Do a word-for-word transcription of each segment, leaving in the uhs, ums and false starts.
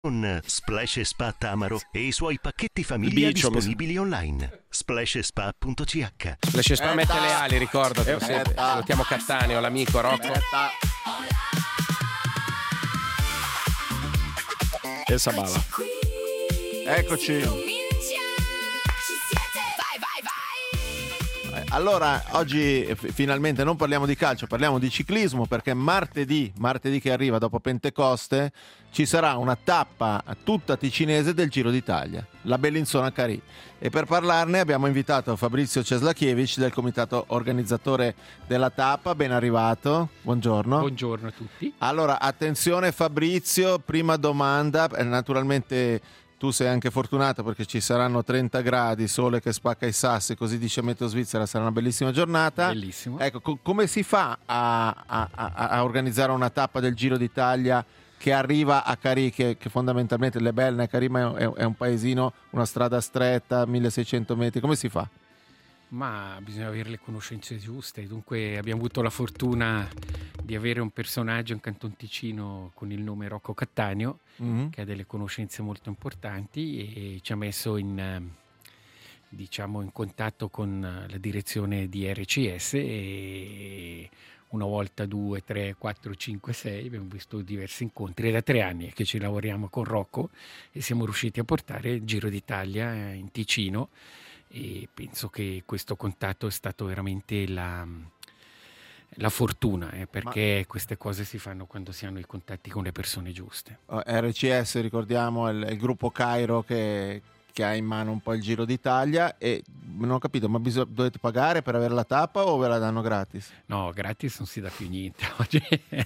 Con Splash e Spa Tamaro e i suoi pacchetti famiglia Bicio, disponibili online. splash e spa punto c h. Splash e Spa mette le ali, ricordo. Eh, eh, salutiamo Cattaneo, l'amico Rocco. E Sabala. Eccoci. Allora, oggi finalmente non parliamo di calcio, parliamo di ciclismo, perché martedì, martedì che arriva dopo Pentecoste, ci sarà una tappa tutta ticinese del Giro d'Italia, la Bellinzona Carì. E per parlarne abbiamo invitato Fabrizio Ceslakiewicz del comitato organizzatore della tappa. Ben arrivato, buongiorno. Buongiorno a tutti. Allora, attenzione Fabrizio, prima domanda, eh, naturalmente... Tu sei anche fortunato perché ci saranno trenta gradi, sole che spacca i sassi, così dice Meteo Svizzera, sarà una bellissima giornata. Bellissimo. Ecco, co- come si fa a, a, a, a organizzare una tappa del Giro d'Italia che arriva a Carì, che, che fondamentalmente Le Belle, Carì è, è un paesino, una strada stretta, milleseicento metri, come si fa? Ma bisogna avere le conoscenze giuste, dunque abbiamo avuto la fortuna di avere un personaggio in Canton Ticino con il nome Rocco Cattaneo, mm-hmm. che ha delle conoscenze molto importanti e ci ha messo in, diciamo, in contatto con la direzione di R C S e una volta, due, tre, quattro, cinque, sei, abbiamo visto diversi incontri. È da tre anni che ci lavoriamo con Rocco e siamo riusciti a portare il Giro d'Italia in Ticino. E penso che questo contatto è stato veramente la, la fortuna, eh, perché Ma... queste cose si fanno quando si hanno i contatti con le persone giuste. R C S, ricordiamo, è il, è il gruppo Cairo che, che ha in mano un po' il Giro d'Italia e non ho capito, ma bisog- dovete pagare per avere la tappa o ve la danno gratis? No, gratis non si dà più niente oggi.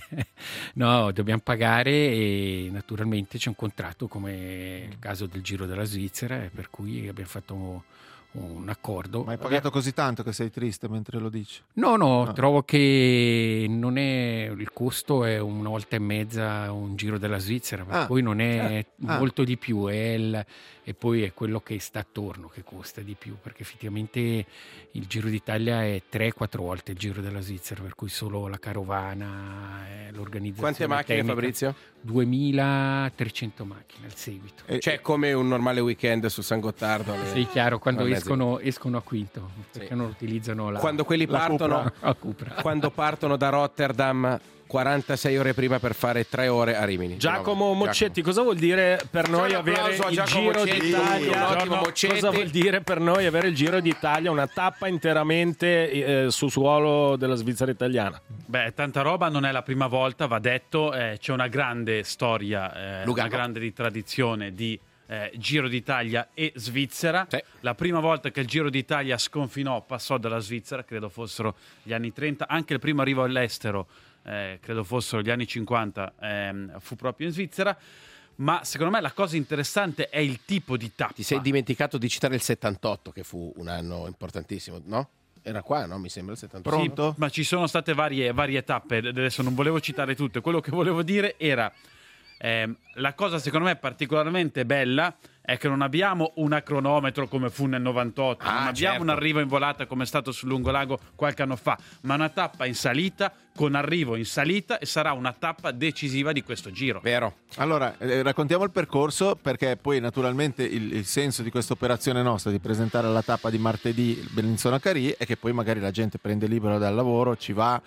No, dobbiamo pagare e naturalmente c'è un contratto come il caso del Giro della Svizzera, per cui abbiamo fatto un accordo. Ma hai pagato così tanto che sei triste mentre lo dici? No, no, no, trovo che non è, il costo è una volta e mezza un Giro della Svizzera, per ah, cui non è eh, molto ah. di più, è il, e poi è quello che sta attorno che costa di più, perché effettivamente il Giro d'Italia è tre quattro volte il Giro della Svizzera, per cui solo la carovana, eh, l'organizzazione. Quante macchine, tecnica, Fabrizio? duemilatrecento macchine al seguito. E, cioè come un normale weekend su San Gottardo. Le... Sì, chiaro, quando escono, escono a Quinto, perché sì. non utilizzano la Quando quelli la partono Cupra, Cupra. Quando partono da Rotterdam quarantasei ore prima per fare tre ore a Rimini. Giacomo Moccetti, cosa vuol dire per noi avere il Giro d'Italia? Ottimo, cosa vuol dire per noi avere il Giro d'Italia, una tappa interamente eh, su suolo della Svizzera italiana? Beh, tanta roba, non è la prima volta, va detto, eh, c'è una grande storia, eh, una grande di tradizione di eh, Giro d'Italia e Svizzera. Sì. La prima volta che il Giro d'Italia sconfinò, passò dalla Svizzera, credo fossero gli anni trenta, anche il primo arrivo all'estero, Eh, credo fossero gli anni cinquanta, ehm, fu proprio in Svizzera. Ma secondo me la cosa interessante è il tipo di tappa. Ti sei dimenticato di citare il settantotto, che fu un anno importantissimo, no? Era qua, no? Mi sembra il settantotto. Pronto? Sì, ma ci sono state varie, varie tappe, adesso non volevo citare tutte. Quello che volevo dire era ehm, la cosa secondo me particolarmente bella è che non abbiamo un cronometro come fu nel novantotto, ah, non abbiamo certo. un arrivo in volata come è stato sul Lungolago qualche anno fa, ma una tappa in salita con arrivo in salita, e sarà una tappa decisiva di questo Giro. Vero. Allora, eh, raccontiamo il percorso, perché poi naturalmente il, il senso di questa operazione nostra di presentare la tappa di martedì Bellinzona Carì è che poi magari la gente prende libero dal lavoro, ci va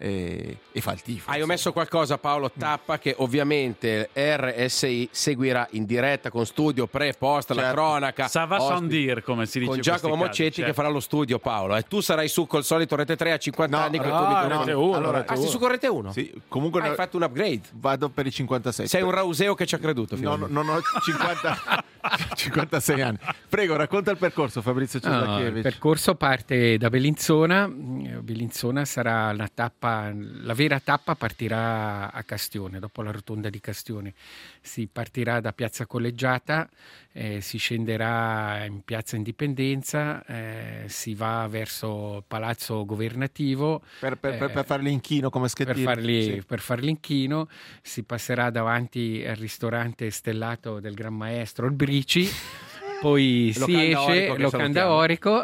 e, e fa il tifo. Hai omesso qualcosa, Paolo? Tappa che ovviamente R S I seguirà in diretta con studio pre posta, certo. la cronaca. Ça va sans dire, come si dice. Con Giacomo Moccetti, certo. che farà lo studio, Paolo. E tu sarai su col solito Rete tre a cinquanta no, anni. No, con no, no, Rete uno. Allora, ah, sei su con Rete uno? Sì, comunque hai no, fatto un upgrade. Vado per i cinquantasei. Sei un rauseo che ci ha creduto. No, no, non ho cinquanta, cinquantasei anni. Prego, racconta il percorso, Fabrizio Ceslakiewicz. No, il percorso parte da Bellinzona. Bellinzona sarà la tappa, la vera tappa partirà a Castione, dopo la rotonda di Castione. Si partirà da Piazza Collegiata, eh, si scenderà in Piazza Indipendenza, eh, si va verso Palazzo Governativo per, per, eh, per fare l'inchino come schettino. Per farli, sì. per far l'inchino, si passerà davanti al ristorante stellato del Gran Maestro, il Brici, poi si esce, Locanda Orico,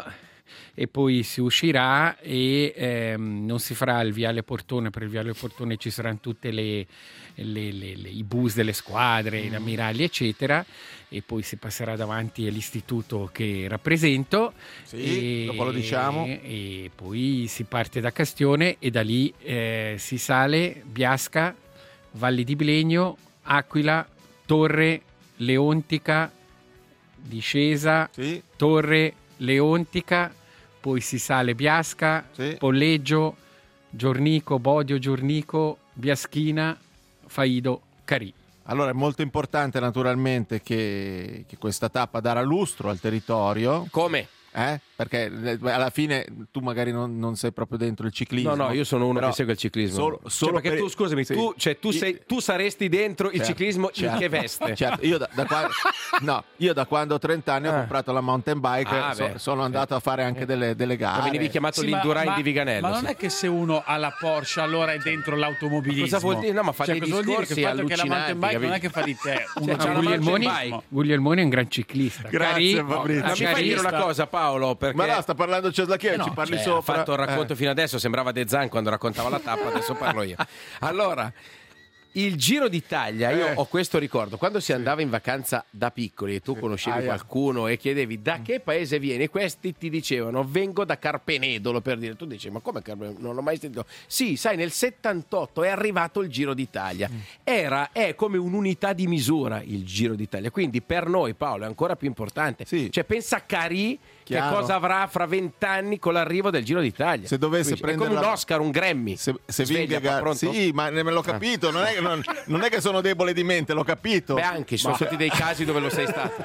e poi si uscirà e ehm, non si farà il viale Portone. Per il viale Portone ci saranno tutte le, le, le, le i bus delle squadre, mm. gli ammiragli eccetera, e poi si passerà davanti all'istituto che rappresento, sì, e, dopo lo diciamo, e poi si parte da Castione e da lì eh, si sale Biasca, Valli di Blegno, Aquila, Torre, Leontica, discesa, sì. Torre, Leontica, poi si sale Biasca, sì. Polleggio, Giornico, Bodio, Giornico, Biaschina, Faido, Carì. Allora è molto importante naturalmente che, che questa tappa darà lustro al territorio. Come? Eh? Perché alla fine tu magari non, non sei proprio dentro il ciclismo. No, no, io sono uno però che segue il ciclismo. Solo, solo cioè, perché per... tu, scusami, sì. tu, cioè, tu, sei, tu saresti dentro certo, il ciclismo certo, in che veste? Certo, io da, da quando, no, io da quando ho trenta anni ho ah. comprato la mountain bike, ah, so, beh, sono andato a fare anche delle, delle gare. Ma venivi chiamato sì, l'Indurain ma, di Viganello. Ma non sì. è che se uno ha la Porsche allora è dentro l'automobilismo. Cosa vuol dire? No, ma fa cioè, dei cosa vuol dire discorsi che il fatto che la mountain bike allucinanti, non è che fa di te uno Cioè, che Guglielmoni, Guglielmoni è un gran ciclista. Grazie, Carì, Fabrizio. Ma mi fai dire una cosa, Paolo? Perché... Ma no, sta parlando Ceslachia, eh no, ci parli Cioè, sopra. ha fatto il racconto eh. fino adesso, sembrava De Zan quando raccontava la tappa, adesso parlo io. Allora, il Giro d'Italia, io Eh. ho questo ricordo, quando si andava in vacanza da piccoli e tu conoscevi Aia. qualcuno e chiedevi da che paese vieni, questi ti dicevano vengo da Carpenedolo, per dire, tu dici ma come Carpenedolo? Non l'ho mai sentito. Sì, sai, nel settantotto è arrivato il Giro d'Italia, era, è come un'unità di misura il Giro d'Italia, quindi per noi Paolo è ancora più importante. Sì. Cioè pensa a Carì che Chiaro. cosa avrà fra vent'anni con l'arrivo del Giro d'Italia. Se dovesse Quindi, prendere è come un la- Oscar, un Grammy. Se, se Sveglia, Vingegaard- pronto? sì, ma ne- me l'ho capito, non è, che- non, non è che sono debole di mente, l'ho capito. Beh, anche, ci sono Ma- stati dei casi dove lo sei stato.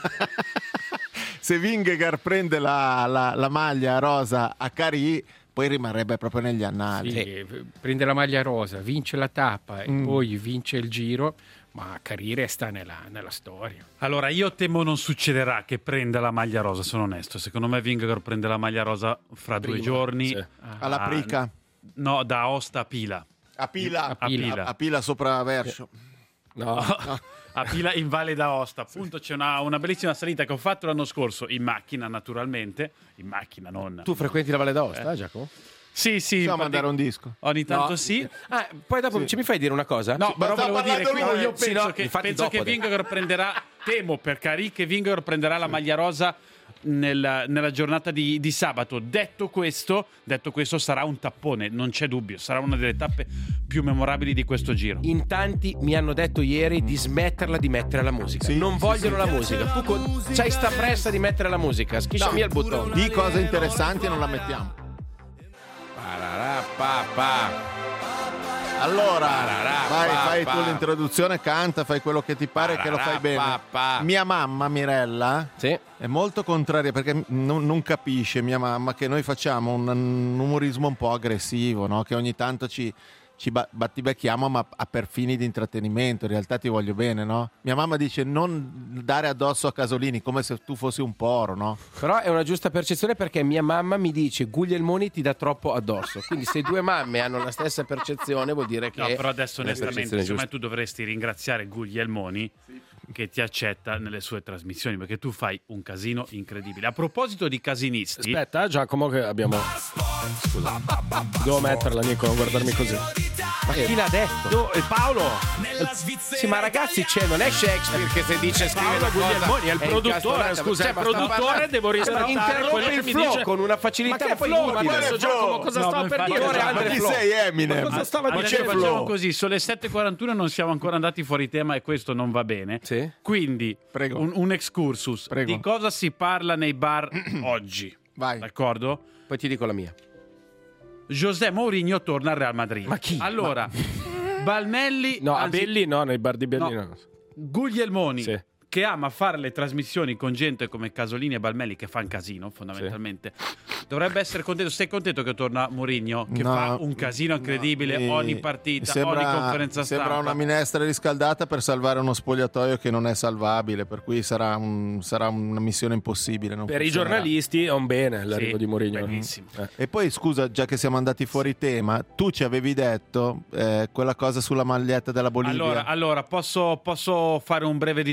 Se Vingegaard prende la, la, la maglia rosa a Carì, poi rimarrebbe proprio negli annali. Sì, prende la maglia rosa, vince la tappa e Mm. poi vince il Giro, ma Carì resta nella, nella storia. Allora, io temo non succederà che prenda la maglia rosa, sono onesto. Secondo me Vingegaard prende la maglia rosa fra due Prima, giorni. sì. Alla Ah, Prica. No, da Aosta a Pila. A Pila. A Pila. A, a Pila sopra Verso. No. A Pila in Valle d'Aosta. Appunto c'è una, una bellissima salita che ho fatto l'anno scorso in macchina, naturalmente. In macchina, non... Tu frequenti la Valle d'Aosta, Eh. Giacomo? Sì, sì. Possiamo infatti- mandare un disco. Ogni tanto No. sì. Ah, poi dopo Sì. ci mi fai dire una cosa? No, ma però sta volevo dire che parlando lui. io Sì, penso no, che, infatti penso dopo che adesso. Vingegaard prenderà, temo per Carì che Vingegaard prenderà la maglia rosa nel- nella giornata di, di sabato. Detto questo, detto questo, sarà un tappone, non c'è dubbio, sarà una delle tappe più memorabili di questo giro. In tanti mi hanno detto ieri di smetterla di mettere la musica. Sì, non sì, vogliono sì. la musica. Tu con... c'hai sta pressa di mettere la musica. Schisciami al bottone. Di cose interessanti non la mettiamo. Pararapapa. Allora, Pararà, vai, pa, fai pa. tu l'introduzione, canta, fai quello che ti pare che lo fai bene. Pararà, pa, pa. Mia mamma, Mirella, Sì. è molto contraria perché non, non capisce mia mamma che noi facciamo un, un umorismo un po' aggressivo, no? Che ogni tanto ci, ci ba- battibecchiamo ma a per fini di intrattenimento, in realtà ti voglio bene, no? Mia mamma dice non dare addosso a Casolini come se tu fossi un poro, no? Però è una giusta percezione perché mia mamma mi dice Guglielmoni ti dà troppo addosso. Quindi se due mamme hanno la stessa percezione vuol dire che No, però adesso è la onestamente, percezione secondo me giusta. tu dovresti ringraziare Guglielmoni che ti accetta nelle sue trasmissioni, perché tu fai un casino incredibile. A proposito di casinisti, Aspetta, eh, Giacomo, che abbiamo. Scusa, devo metterla, Nico, non guardarmi così. Ma chi l'ha detto? Tu, eh, Paolo! Sì, ma ragazzi, c'è, non è Shakespeare che se dice scrive Paolo una cosa Guglielmoni è il produttore, incastrata. scusa, Cioè, il ma sta produttore, parlando- devo rispettare Ma interrompe quello che il mi flow dice. con una Ma facilità che poi flow? Ma inutile. adesso, Giacomo, cosa No, stava ma per infatti- dire? Allora, Giacomo? Ma Andre chi Flo. sei Eminem? Ma cosa stava adesso dicendo? facciamo così, sulle sette e quarantuno non siamo ancora andati fuori tema e questo non va bene. Sì. Quindi, Prego. un, un excursus. Prego. Di cosa si parla nei bar oggi? Vai. D'accordo? Poi ti dico la mia. José Mourinho torna al Real Madrid. Ma chi? Allora, Balmelli... No, a anzi, Belli no, nei bar di Belli no. no. Guglielmoni, Sì. che ama fare le trasmissioni con gente come Casolini e Balmelli che fa un casino fondamentalmente, dovrebbe essere contento. Sei contento che torna Mourinho che No, fa un casino incredibile no, ogni mi- partita, sembra, ogni conferenza sembra stampa? una minestra riscaldata per salvare uno spogliatoio che non è salvabile, per cui sarà, un- sarà una missione impossibile. non Per i funzionerà. giornalisti è un bene l'arrivo Sì, di Mourinho. bellissimo. Eh. E poi scusa, già che siamo andati fuori tema, tu ci avevi detto eh, quella cosa sulla maglietta della Bolivia. Allora, allora posso, posso fare un breve editoriale?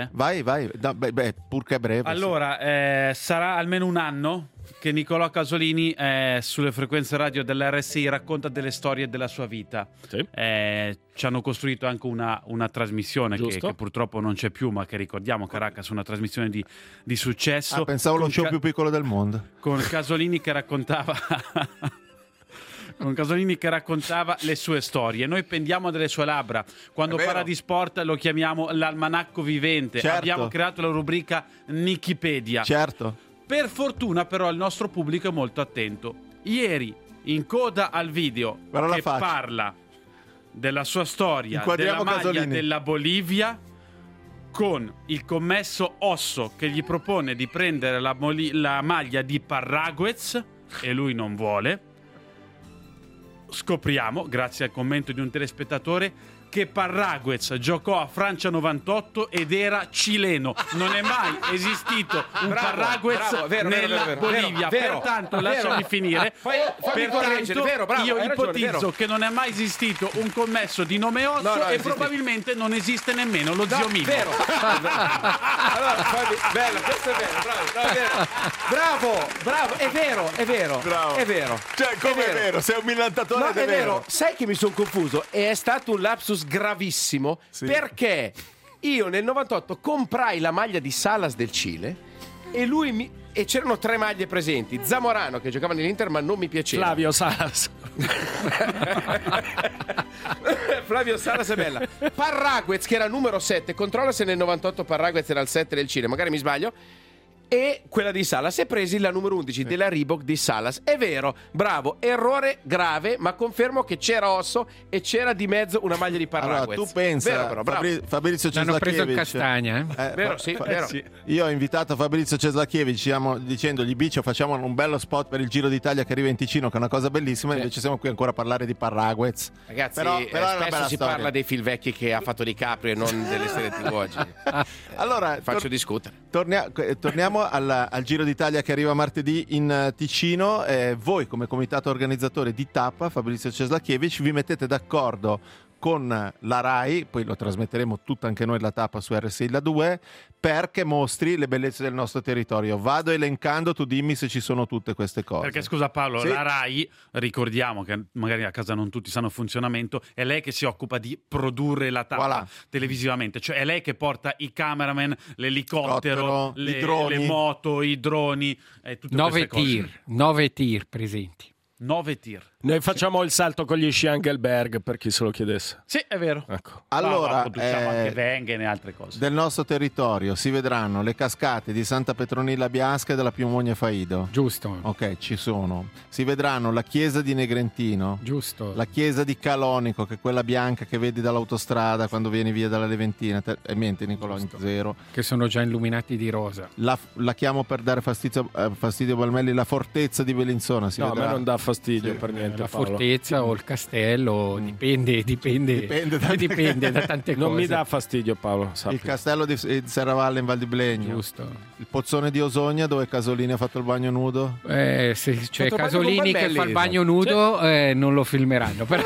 vale? Vai, vai, no, beh, beh, purché breve. Allora, eh, sarà almeno un anno che Nicolò Casolini eh, sulle frequenze radio dell'R S I racconta delle storie della sua vita. Sì. Eh, ci hanno costruito anche una, una trasmissione che, che purtroppo non c'è più, ma che ricordiamo, Caracas, una trasmissione di, di successo. Ah, pensavo lo show ca- più piccolo del mondo. Con Casolini che raccontava... con Casolini che raccontava le sue storie. Noi pendiamo delle sue labbra. Quando parla di sport lo chiamiamo l'almanacco vivente. Certo. Abbiamo creato la rubrica Nikipedia. Certo. Per fortuna però il nostro pubblico è molto attento. Ieri in coda al video Guarda che parla della sua storia, Inquadriamo della maglia Casolini. della Bolivia, con il commesso Osso che gli propone di prendere la, moli- la maglia di Parraguez e lui non vuole. Scopriamo, grazie al commento di un telespettatore, che Parraguez giocò a Francia novantotto ed era cileno. Non è mai esistito un Bravo, Parraguez bravo, vero, vero, nella vero, Bolivia. vero, Pertanto, vero, lasciami vero. finire. Fai- fammi correggere, vero, bravo, io hai ragione, ipotizzo vero. che non è mai esistito un commesso di nome Osso No, no, e esiste. probabilmente non esiste nemmeno lo zio Mino. Vero. Allora, Fabi, bella, questo è vero, bravo, bravo, è vero. Bravo, bravo, è vero, è vero, Bravo. è vero. Cioè, come è vero? Sei un millantatore No, ed è è vero. vero. Sai che mi sono confuso? E è stato un lapsus gravissimo Sì. perché io nel novantotto comprai la maglia di Salas del Cile e lui mi... e c'erano tre maglie presenti. Zamorano che giocava nell'Inter ma non mi piaceva. Flavio Salas. Flavio Salas è bella. Parraguez che era numero sette. Controlla se nel novantotto Parraguez era il sette del Cile, magari mi sbaglio. E quella di Salas e presi la numero undici della Reebok di Salas. È vero, bravo, errore grave, ma confermo che c'era Osso e c'era di mezzo una maglia di Parraguez. Allora, tu pensa, Vero, però, bravo. Fabri- Fabrizio L'hanno preso in Ceslakiewicz. castagna, eh? Eh, Vero, fa- sì, fa- vero. sì. Io ho invitato Fabrizio Ceslakiewicz, stiamo dicendogli Bicio, facciamo un bello spot per il Giro d'Italia che arriva in Ticino, che è una cosa bellissima, Sì. invece siamo qui ancora a parlare di Parraguez. Ragazzi, Però- eh, però è una spesso bella si storia. parla dei film vecchi che ha fatto Di Caprio e non delle serie tivù oggi. Allora, Faccio tor- discutere. tornia- eh, torniamo al, al Giro d'Italia che arriva martedì in eh, Ticino. Eh, voi come comitato organizzatore di tappa, Fabrizio Ceslakiewicz, vi mettete d'accordo con la Rai, poi lo trasmetteremo tutta anche noi la tappa su R S I La due, perché mostri le bellezze del nostro territorio. Vado elencando, tu dimmi se ci sono tutte queste cose. Perché scusa Paolo, Sì. la Rai, ricordiamo che magari a casa non tutti sanno il funzionamento, è lei che si occupa di produrre la tappa Voilà. televisivamente, cioè è lei che porta i cameraman, l'elicottero, Elicottero, le, i droni. le moto, i droni, e tutte Nove queste cose. tir, nove tir presenti. Nove tir. Noi facciamo il salto con gli sci Engelberg, per chi se lo chiedesse. Sì, è vero. Ecco. Allora, No, no, diciamo eh, anche Wengen e altre cose. del nostro territorio si vedranno le cascate di Santa Petronilla Biasca e della Piumogne Faido. Giusto, Ok, ci sono. Si vedranno la chiesa di Negrentino, giusto. la chiesa di Calonico, che è quella bianca che vedi dall'autostrada quando vieni via dalla Leventina. Te- E mente Nicolò, zero. Che sono già illuminati di rosa. La, la chiamo per dare fastidio, eh, fastidio a Balmelli, la fortezza di Bellinzona. Si No, a vedrà. me non dà fastidio Sì, per niente. La Paolo. fortezza o il castello, dipende, dipende, Dipende da- dipende da tante cose. Non mi dà fastidio, Paolo. sappi. Il castello di di Serravalle in Val di Blegno. Giusto. Il pozzone di Osogna dove Casolini ha fatto il bagno nudo. Eh, se c'è Fatto il bagno Casolini con che Balmelli. fa il bagno nudo, eh, non lo filmeranno. Però...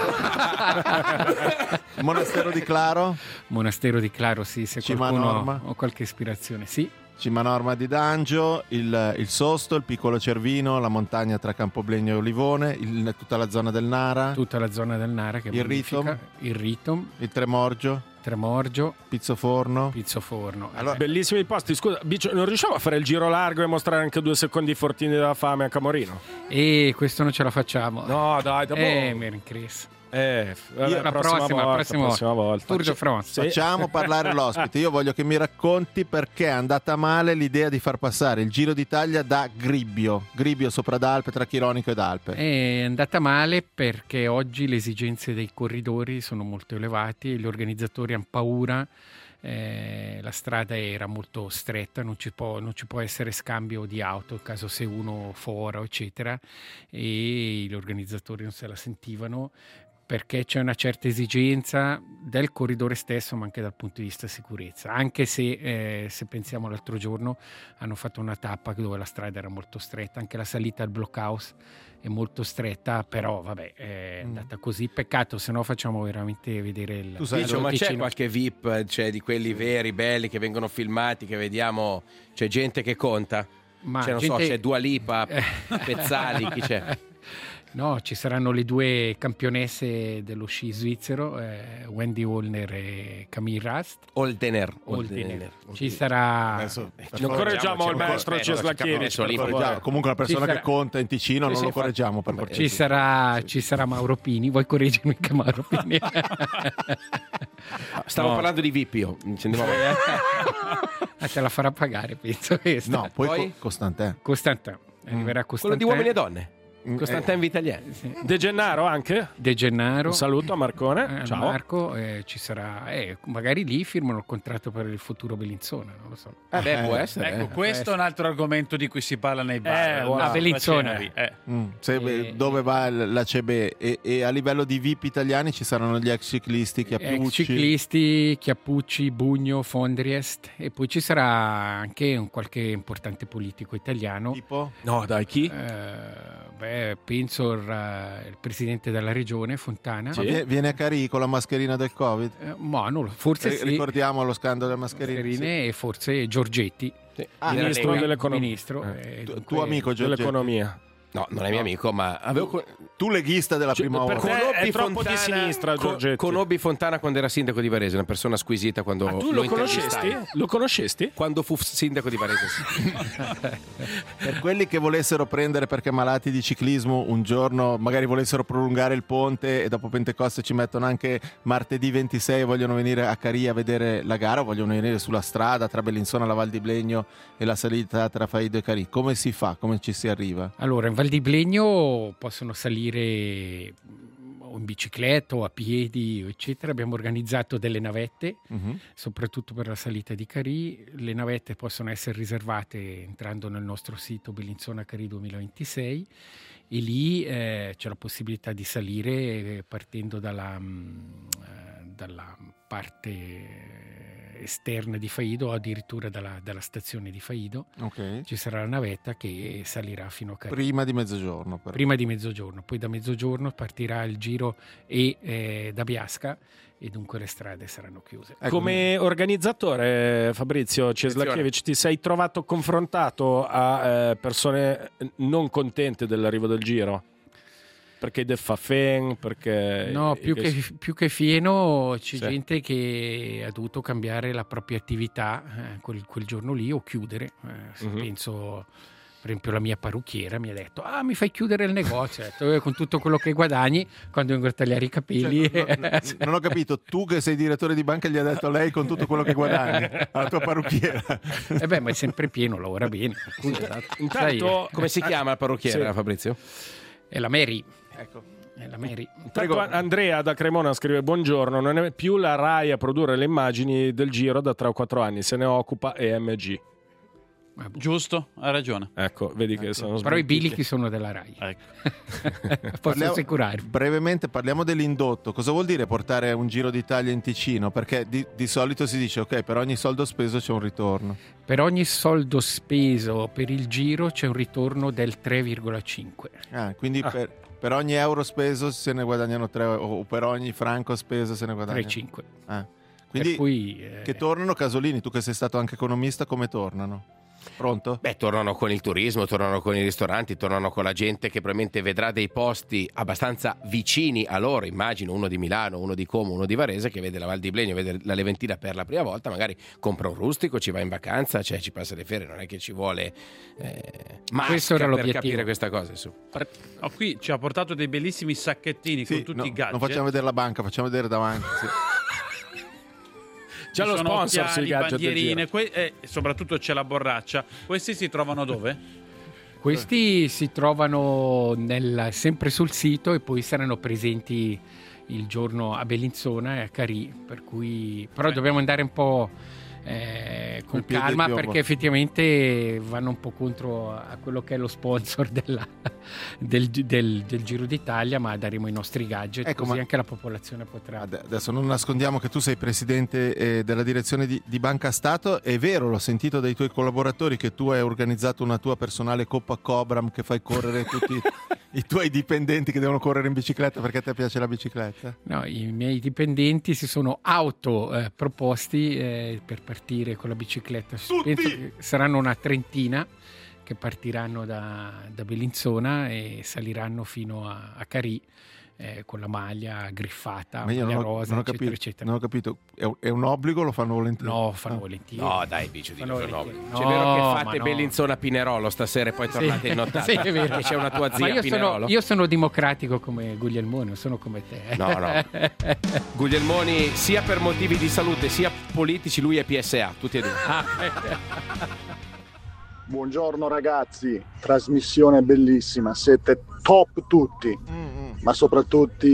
Il monastero di Claro, Monastero di Claro, sì, se Cima qualcuno Norma. ho qualche ispirazione, sì. Cima Norma di Dangio, il, il Sosto, il piccolo Cervino, la montagna tra Campoblegno e Olivone, il- tutta la zona del Nara, Tutta la zona del Nara che è Il magnifica. Ritom. Il Ritom, il Tremorgio, Tremorgio, Pizzoforno. Pizzoforno. Allora- Bellissimi posti. Scusa, Bicio, non riusciamo a fare il giro largo e mostrare anche due secondi fortini della fame a Camorino? E questo non ce la facciamo. No, dai, dopo. Eh, Merencris. Eh, vabbè, Io- la prossima, volta, prossima prossima volta. Tour de France. Sì. Facciamo parlare l'ospite. Io voglio che mi racconti perché è andata male l'idea di far passare il Giro d'Italia da Gribbio, Gribbio sopra d'Alpe, tra Chironico ed Alpe. È andata male perché oggi le esigenze dei corridori sono molto elevate, gli organizzatori hanno paura, eh, la strada era molto stretta, non ci può, non ci può essere scambio di auto in caso se uno fora eccetera, e gli organizzatori non se la sentivano. perché c'è una certa esigenza del corridore stesso, ma anche dal punto di vista sicurezza, anche se, eh, se pensiamo l'altro giorno hanno fatto una tappa dove la strada era molto stretta, anche la salita al blockhouse è molto stretta, però vabbè, è andata così, peccato, se no facciamo veramente vedere il... Tu sai, dice, ma c'è qualche V I P, cioè di quelli veri, belli, che vengono filmati, che vediamo, c'è gente che conta? Ma cioè, non gente... so, c'è Dua Lipa, Pezzali, chi c'è? No, ci saranno le due campionesse dello sci svizzero, eh, Wendy Holner e Camille Rast. Holdener. Holdener. Holdener. Ci sarà... Adesso, non correggiamo il maestro Ceslachievich. Comunque la persona sarà... che conta in Ticino sì, non sì, lo correggiamo. Per ci, ci, sarà, ci sarà Mauro Pini, vuoi correggere anche Mauro Pini? Stavo no. parlando di V I P io. ah, te la farà pagare, penso. Questa. No, poi, poi... Costantin. Costantin. Arriverà Costantin. Quello di Uomini e Donne. Costantin Vitaliani. Sì. De Gennaro anche? De Gennaro. Un saluto a Marcone. Eh, Ciao. Marco, eh, ci sarà. Eh, magari lì firmano il contratto per il futuro Bellinzona, non lo so. Eh beh, può essere. Ecco, eh. questo è un altro argomento di cui si parla nei bar. Eh, wow. La Bellinzona. Eh. Mm, se, eh, dove va l'A C B? E, e a livello di V I P italiani ci saranno gli ex ciclisti, Chiappucci. Ex ciclisti, Chiappucci, Bugno, Fondriest. E poi ci sarà anche un qualche importante politico italiano. Tipo? No, dai, chi? Eh, beh, penso il, il presidente della regione Fontana. Sì. Viene, viene a Carì con la mascherina del Covid? Eh, ma no, forse R- sì. Ricordiamo lo scandalo delle mascherine, mascherine sì. E forse Giorgetti, sì. ah, ministro dell'economia. Ministro, eh. eh, tu, tuo amico Giorgetti. Dell'economia. No, non è mio amico, ma avevo... tu leghista della prima per ora. Te è troppo Fontana, di sinistra, Giorgetti. Con, conobbi Fontana quando era sindaco di Varese, una persona squisita quando ah, tu lo, lo conoscesti? Lo conoscesti? Quando fu sindaco di Varese. Sì. Per quelli che volessero prendere perché malati di ciclismo un giorno, magari volessero prolungare il ponte e dopo Pentecoste ci mettono anche martedì ventisei e vogliono venire a Carì a vedere la gara, o vogliono venire sulla strada tra Bellinzona, la Val di Blegno e la salita tra Faido e Carì, come si fa? Come ci si arriva? Allora, in Val di Blegno possono salire o in bicicletta o a piedi eccetera. Abbiamo organizzato delle navette, uh-huh. soprattutto per la salita di Carì. Le navette possono essere riservate entrando nel nostro sito Bellinzona Carì duemilaventisei e lì eh, c'è la possibilità di salire eh, partendo dalla, mh, dalla parte esterna di Faido o addirittura dalla, dalla stazione di Faido. Okay. Ci sarà la navetta che salirà fino a Carì prima di mezzogiorno però. prima di mezzogiorno poi da mezzogiorno partirà il giro e eh, da Biasca e dunque le strade saranno chiuse. Ecco. Come organizzatore, Fabrizio Ceslachievich, ti sei trovato confrontato a eh, persone non contente dell'arrivo del giro? Perché de fa fen, perché... No, più che, più che fieno c'è sì. gente che ha dovuto cambiare la propria attività eh, quel, quel giorno lì o chiudere. Eh, uh-huh. Penso, per esempio, la mia parrucchiera mi ha detto ah, mi fai chiudere il negozio. Ho detto, con tutto quello che guadagni quando vengo a tagliare i capelli. Cioè, non, non, non ho capito, tu che sei direttore di banca gli hai detto a lei con tutto quello che guadagni alla tua parrucchiera? Eh beh, ma è sempre pieno, lavora bene. Intanto, Sai, come si chiama la parrucchiera, sì. Fabrizio? È la Mary. Ecco. È la Mary. Prego. Andrea da Cremona scrive buongiorno, non è più la Rai a produrre le immagini del giro da tre o quattro anni, se ne occupa E M G. Giusto, ha ragione. Ecco, vedi ecco. che sono però i bilichi sono della Rai. Ecco. Posso parliamo, assicurare. Brevemente parliamo dell'indotto. Cosa vuol dire portare un Giro d'Italia in Ticino? Perché di, di solito si dice ok, per ogni soldo speso c'è un ritorno. Per ogni soldo speso per il Giro c'è un ritorno del tre virgola cinque. Ah, quindi ah. Per, per ogni euro speso se ne guadagnano tre, o per ogni franco speso se ne guadagnano tre virgola cinque. Ah. Quindi cui, eh... che tornano Casolini, tu che sei stato anche economista, come tornano? Pronto? Beh, tornano con il turismo, tornano con i ristoranti, tornano con la gente che probabilmente vedrà dei posti abbastanza vicini a loro, immagino uno di Milano, uno di Como, uno di Varese che vede la Val di Blegno, vede la Leventina per la prima volta, magari compra un rustico, ci va in vacanza, cioè ci passa le ferie, non è che ci vuole eh, masca per capire questa cosa. Su. Oh, qui ci ha portato dei bellissimi sacchettini sì, con tutti no, i gadget. Non facciamo vedere la banca, facciamo vedere davanti. Sì. C'è lo sponsor occhiali, sui gadget bandierine, que- e soprattutto c'è la borraccia. Questi si trovano dove? Questi si trovano nel, sempre sul sito e poi saranno presenti il giorno a Bellinzona e a Carì, per cui però eh. dobbiamo andare un po' eh, con calma, perché effettivamente vanno un po' contro a quello che è lo sponsor della, del, del, del Giro d'Italia, ma daremo i nostri gadget, ecco, così anche la popolazione potrà. Adesso non nascondiamo che tu sei presidente eh, della direzione di, di Banca Stato. È vero, l'ho sentito dai tuoi collaboratori che tu hai organizzato una tua personale Coppa Cobram che fai correre tutti i tuoi dipendenti che devono correre in bicicletta perché a te piace la bicicletta. No, i miei dipendenti si sono auto eh, proposti eh, per partire con la bicicletta. Tutti! Penso che saranno una trentina che partiranno da, da Bellinzona e saliranno fino a, a Carì eh, con la maglia griffata, maglia non ho, rosa, non ho eccetera, capito, eccetera. Non ho capito, è un, è un obbligo o lo fanno volentieri? No, fanno ah. volentieri. No, dai, bici di no. No, C'è vero che fate no. Bellinzona Pinerolo stasera e poi tornate sì. in nottata. Sì, è vero. Che c'è una tua zia Ma io Pinerolo. sono, io sono democratico come Guglielmone, non sono come te. No, no. Guglielmoni, sia per motivi di salute sia politici, lui è P S A, tutti e due. Buongiorno ragazzi, trasmissione bellissima, siete top tutti, mm-hmm. ma soprattutto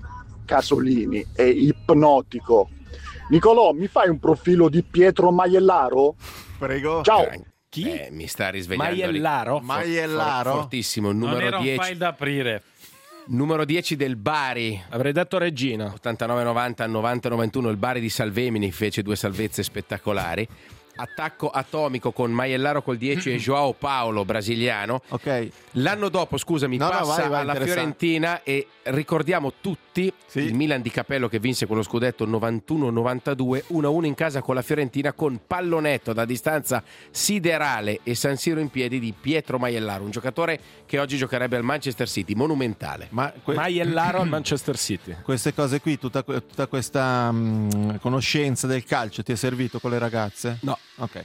Casolini è ipnotico. Nicolò, mi fai un profilo di Pietro Maiellaro? Prego. Ciao. Chi? Eh, mi sta risvegliando. Maiellaro? Maiellaro? Fortissimo, numero non era dieci. un file da aprire. Numero dieci del Bari. Avrei detto Regina. ottantanove novanta, novanta novantuno, il Bari di Salvemini fece due salvezze spettacolari. Attacco atomico con Maiellaro col dieci e Joao Paolo brasiliano. Ok. L'anno dopo, scusami, no, passa no, vai, vai, alla Fiorentina e ricordiamo tutti sì. il Milan di Capello che vinse quello scudetto novantuno novantadue, uno a uno in casa con la Fiorentina con pallonetto da distanza siderale e San Siro in piedi di Pietro Maiellaro, un giocatore che oggi giocherebbe al Manchester City, monumentale. Ma que- Maiellaro al Manchester City. Queste cose qui, tutta, tutta questa mh, conoscenza del calcio ti è servito con le ragazze? No. Ok.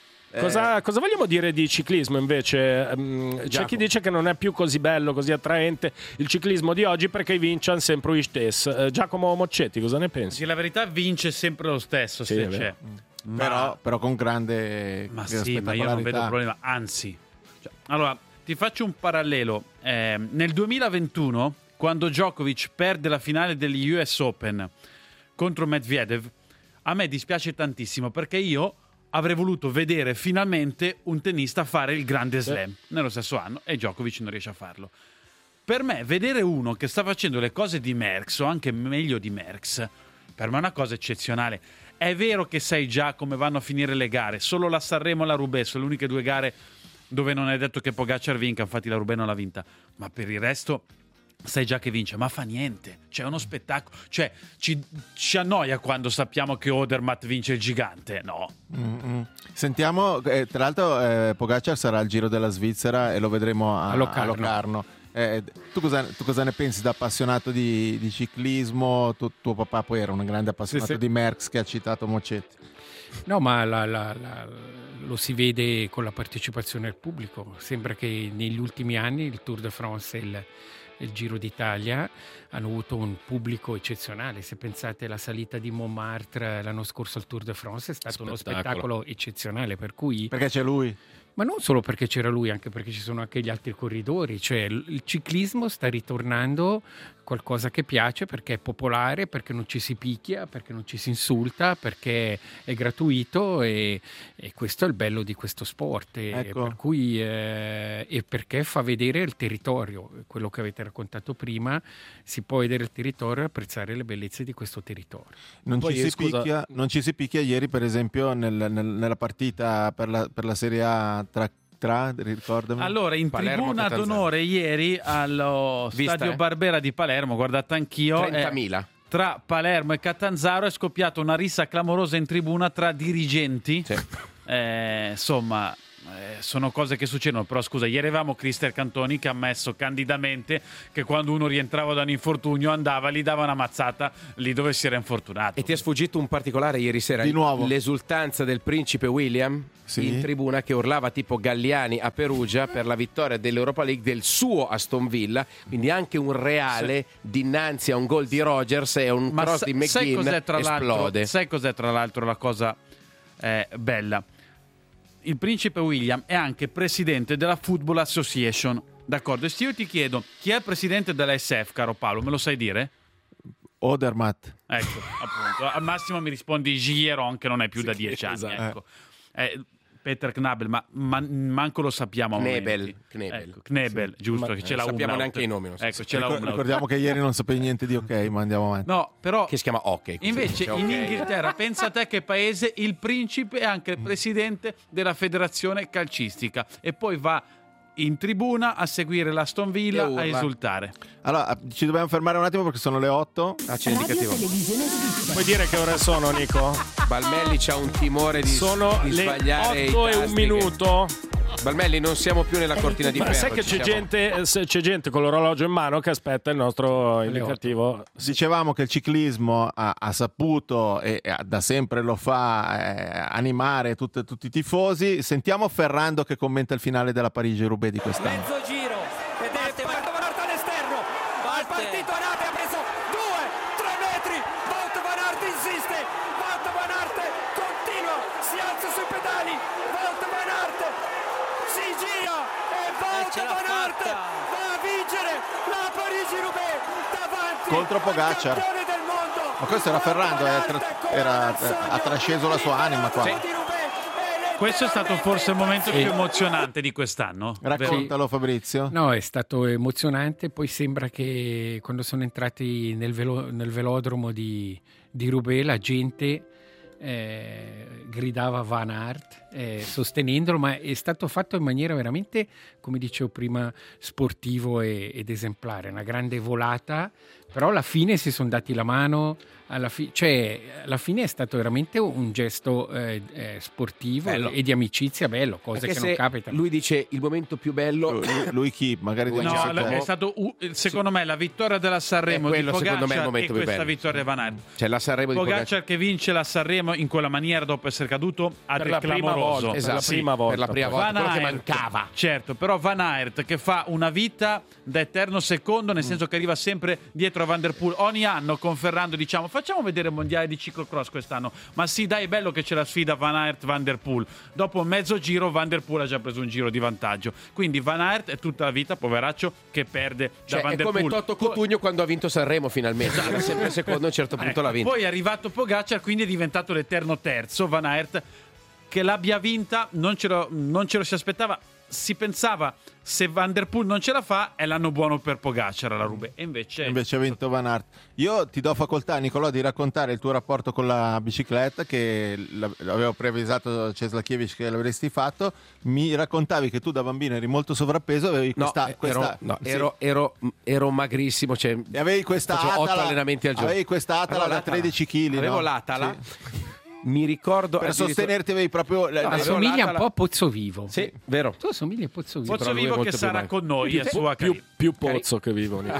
Cosa, cosa vogliamo dire di ciclismo invece? Um, c'è chi dice che non è più così bello, così attraente il ciclismo di oggi perché vince sempre lui stesso. Uh, Giacomo Moccetti, cosa ne pensi? Sì, la verità vince sempre lo stesso, sì, se c'è. Ma... Però, però con grande Ma sì, ma io non vedo problema, anzi. Cioè, allora, ti faccio un parallelo. Eh, nel duemilaventuno, quando Djokovic perde la finale degli U S Open contro Medvedev, a me dispiace tantissimo perché io avrei voluto vedere finalmente un tennista fare il grande slam sì. nello stesso anno e Djokovic non riesce a farlo. Per me vedere uno che sta facendo le cose di Merckx o anche meglio di Merckx, per me è una cosa eccezionale. È vero che sai già come vanno a finire le gare, solo la Sanremo e la Roubaix sono le uniche due gare dove non è detto che Pogacar vinca, infatti la Roubaix non l'ha vinta, ma per il resto sai già che vince, ma fa niente, c'è uno spettacolo, cioè ci, ci annoia quando sappiamo che Odermatt vince il gigante, no. Mm-hmm. Sentiamo, eh, tra l'altro eh, Pogacar sarà al Giro della Svizzera e lo vedremo a, a Locarno, a Locarno. Eh, tu, cosa, tu cosa ne pensi da appassionato di, di ciclismo? Tu, tuo papà poi era un grande appassionato sì, sì. di Merckx che ha citato Moccetti. No, ma la, la, la, lo si vede con la partecipazione del pubblico, sembra che negli ultimi anni il Tour de France e il il Giro d'Italia hanno avuto un pubblico eccezionale. Se pensate alla salita di Montmartre l'anno scorso al Tour de France è stato spettacolo. uno spettacolo eccezionale, per cui perché c'è lui, ma non solo perché c'era lui, anche perché ci sono anche gli altri corridori, cioè il ciclismo sta ritornando qualcosa che piace perché è popolare, perché non ci si picchia, perché non ci si insulta, perché è gratuito e, e questo è il bello di questo sport e, ecco. per cui eh, e perché fa vedere il territorio, quello che avete raccontato prima, si può vedere il territorio e apprezzare le bellezze di questo territorio. Non, Poi, ci, si scusa... picchia, non ci si picchia ieri per esempio nel, nel, nella partita per la, per la Serie A tra Tra, ricordami. Allora, in Palermo, tribuna Catanzaro. d'onore ieri allo Vista, Stadio eh? Barbera di Palermo, guardate anch'io, trentamila. Eh, tra Palermo e Catanzaro è scoppiata una rissa clamorosa in tribuna tra dirigenti. Sì. Eh, insomma, eh, sono cose che succedono. Però scusa, ieri avevamo Cristian Cantoni che ha ammesso candidamente che quando uno rientrava da un infortunio andava, gli dava una mazzata lì dove si era infortunato. E ti è sfuggito un particolare ieri sera, di nuovo l'esultanza del principe William sì. in tribuna che urlava tipo Galliani a Perugia per la vittoria dell'Europa League del suo Aston Villa, quindi anche un reale sì. dinanzi a un gol di Rodgers e un Ma cross sa- di McGinn sai cos'è, tra esplode. Sai cos'è tra l'altro la cosa eh, bella? Il principe William è anche presidente della Football Association, d'accordo? E se io ti chiedo chi è il presidente della S F, caro Paolo, me lo sai dire? Odermatt. Ecco, appunto. Al massimo mi rispondi Giron, che non è più sì, da dieci anni. esatto. Ecco. è Peter Knebel, ma man- manco lo sappiamo. Knebel, Knebel, ecco, Knebel sì. Giusto, ma che ce l'ha. Non sappiamo umlaut. neanche i nomi. Non so ecco, se ce l'ha Ricor- ricordiamo che ieri non sapevi niente di ok, ma andiamo avanti. No, però che si chiama hockey. Invece cioè, in okay. Inghilterra, pensa a te che paese, il principe è anche il presidente della federazione calcistica e poi va in tribuna a seguire l'Aston Villa a esultare. Allora, ci dobbiamo fermare un attimo perché sono le otto. Ah, c'è l'indicativo. Puoi dire che ore sono, Nico? Balmelli c'ha un timore di, sono di sbagliare le otto i e un minuto. Balmelli, non siamo più nella cortina di Ma ferro. sai che c'è siamo... gente, c'è gente con l'orologio in mano che aspetta il nostro indicativo. Dicevamo che il ciclismo ha, ha saputo e ha, da sempre lo fa eh, animare tutte, tutti i tifosi. Sentiamo Ferrando che commenta il finale della Parigi-Roubaix di quest'anno. Mezzo giro, vedete, Wout van Aert all'esterno, va il partito, Aert ha preso due, tre metri, Wout van Aert insiste, Wout van Aert continua, si alza sui pedali, Wout van Aert si gira e Wout van Aert va a vincere la Parigi-Roubaix davanti contro Pogacar. al campione del mondo. Ma questo era Ferrando, eh, tra- era, eh, ha trasceso la sua anima qua. Sì. Questo è stato forse il momento più emozionante di quest'anno. Raccontalo, Fabrizio. No, è stato emozionante. Poi sembra che quando sono entrati nel, velo- nel velodromo di, di Roubaix la gente eh, gridava Van Aert eh, sostenendolo, ma è stato fatto in maniera veramente, come dicevo prima, sportivo e, ed esemplare. Una grande volata, però alla fine si sono dati la mano. Alla, fi- cioè, alla fine è stato veramente un gesto eh, eh, sportivo bello. e di amicizia bello, cose Perché che se non capitano. lui dice il momento più bello, Lui, lui chi? Magari Lui dice No, Giacomo. è stato uh, secondo me la vittoria della Sanremo È quello, di secondo me, il Pogacar momento e più questa bello. vittoria Van Aert. cioè la Sanremo di Pogacar Pogacar che vince la Sanremo in quella maniera dopo essere caduto a Per del la prima clamoroso. volta, Esatto, per la sì, prima volta. per la prima poi. volta. Van quello che Aert, mancava. certo, però Van Aert che fa una vita da eterno secondo, nel senso che arriva sempre dietro a Van der Poel ogni anno con Ferrando, diciamo facciamo vedere il mondiale di ciclocross quest'anno, ma sì dai, è bello che c'è la sfida Van Aert-Van der Poel. Dopo mezzo giro Van der Poel ha già preso un giro di vantaggio, quindi Van Aert è tutta la vita, poveraccio, che perde Cioè, da Van è der come Poel. Toto Cotugno quando ha vinto Sanremo finalmente, era sempre secondo, a un certo punto Ecco, l'ha vinto. poi è arrivato Pogacar, quindi è diventato l'eterno terzo. Van Aert che l'abbia vinta non ce lo, non ce lo si aspettava. Si pensava se Van der Poel non ce la fa è l'anno buono per Pogacar alla Roubaix, e invece Invece ha vinto Van Aert. Io ti do facoltà, Nicolò, di raccontare il tuo rapporto con la bicicletta, che l'avevo preavvisato Ceslakiewicz che l'avresti fatto. Mi raccontavi che tu da bambino eri molto sovrappeso, avevi No, questa, ero, questa no, sì. ero, ero, ero magrissimo, cioè, E avevi questa facevo otto Atala, allenamenti al giorno. avevi questa Atala Avevo da l'Atala. tredici chili, Avevo no? l'Atala. Sì. Mi ricordo Per addirittura- sostenerti avevi proprio No, avevo Assomiglia un l'Atala. po' a Pozzovivo. Sì, vero. Tu assomigli a Pozzovivo. Pozzo lui è Vivo molto che più sarà magro. con noi a sua più, carriera. più pozzo che vivo. Nico.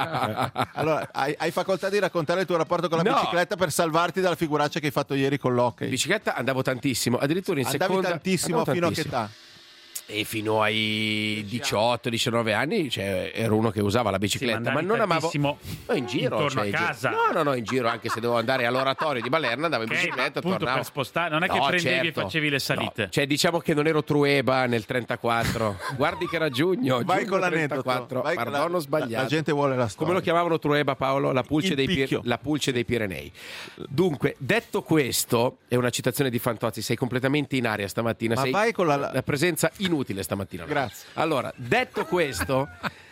Allora, hai, hai facoltà di raccontare il tuo rapporto con la No. bicicletta per salvarti dalla figuraccia che hai fatto ieri con l'hockey. In bicicletta andavo tantissimo, addirittura in Andavi seconda tantissimo andavo fino tantissimo. a che età? E fino ai diciotto diciannove anni, cioè, ero uno che usava la bicicletta, Sì, ma andavi non amavo. tantissimo No, in giro, intorno cioè, a in giro. casa. No, no, no, in giro, anche se dovevo andare all'oratorio di Balerna, andavo in Ok, bicicletta, appunto tornavo. per spostare, non è che No, prendevi certo. e facevi le salite. No, cioè, diciamo che non ero Trueba nel trentaquattro. Guardi che era giugno, Vai giugno con l'aneddoto. trentaquattro. Vai con Pardon, la- ho sbagliato. La, la gente vuole la storia. Come lo chiamavano Trueba, Paolo? La pulce, Il dei, Pir- picchio. la pulce dei Pirenei. Dunque, detto questo, è una citazione di Fantozzi, sei completamente in aria stamattina. Ma sei vai con la- la presenza inutile stamattina. Grazie. Allora, detto questo,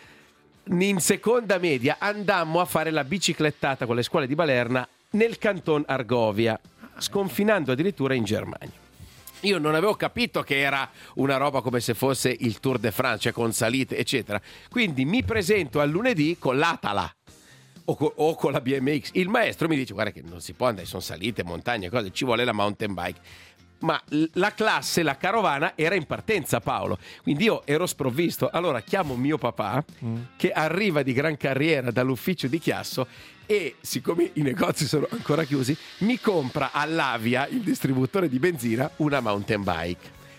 in seconda media andammo a fare la biciclettata con le scuole di Balerna nel canton Argovia, sconfinando addirittura in Germania. Io non avevo capito che era una roba come se fosse il Tour de France, cioè con salite, eccetera. Quindi mi presento al lunedì con l'Atala o, co- o con la B M X. Il maestro mi dice: guarda che non si può andare, sono salite, montagne, cose, ci vuole la mountain bike. Ma l- la classe, la carovana era in partenza, Paolo, quindi io ero sprovvisto. Allora chiamo mio papà che arriva di gran carriera dall'ufficio di Chiasso e, siccome i negozi sono ancora chiusi, mi compra all'Avia, il distributore di benzina, una mountain bike.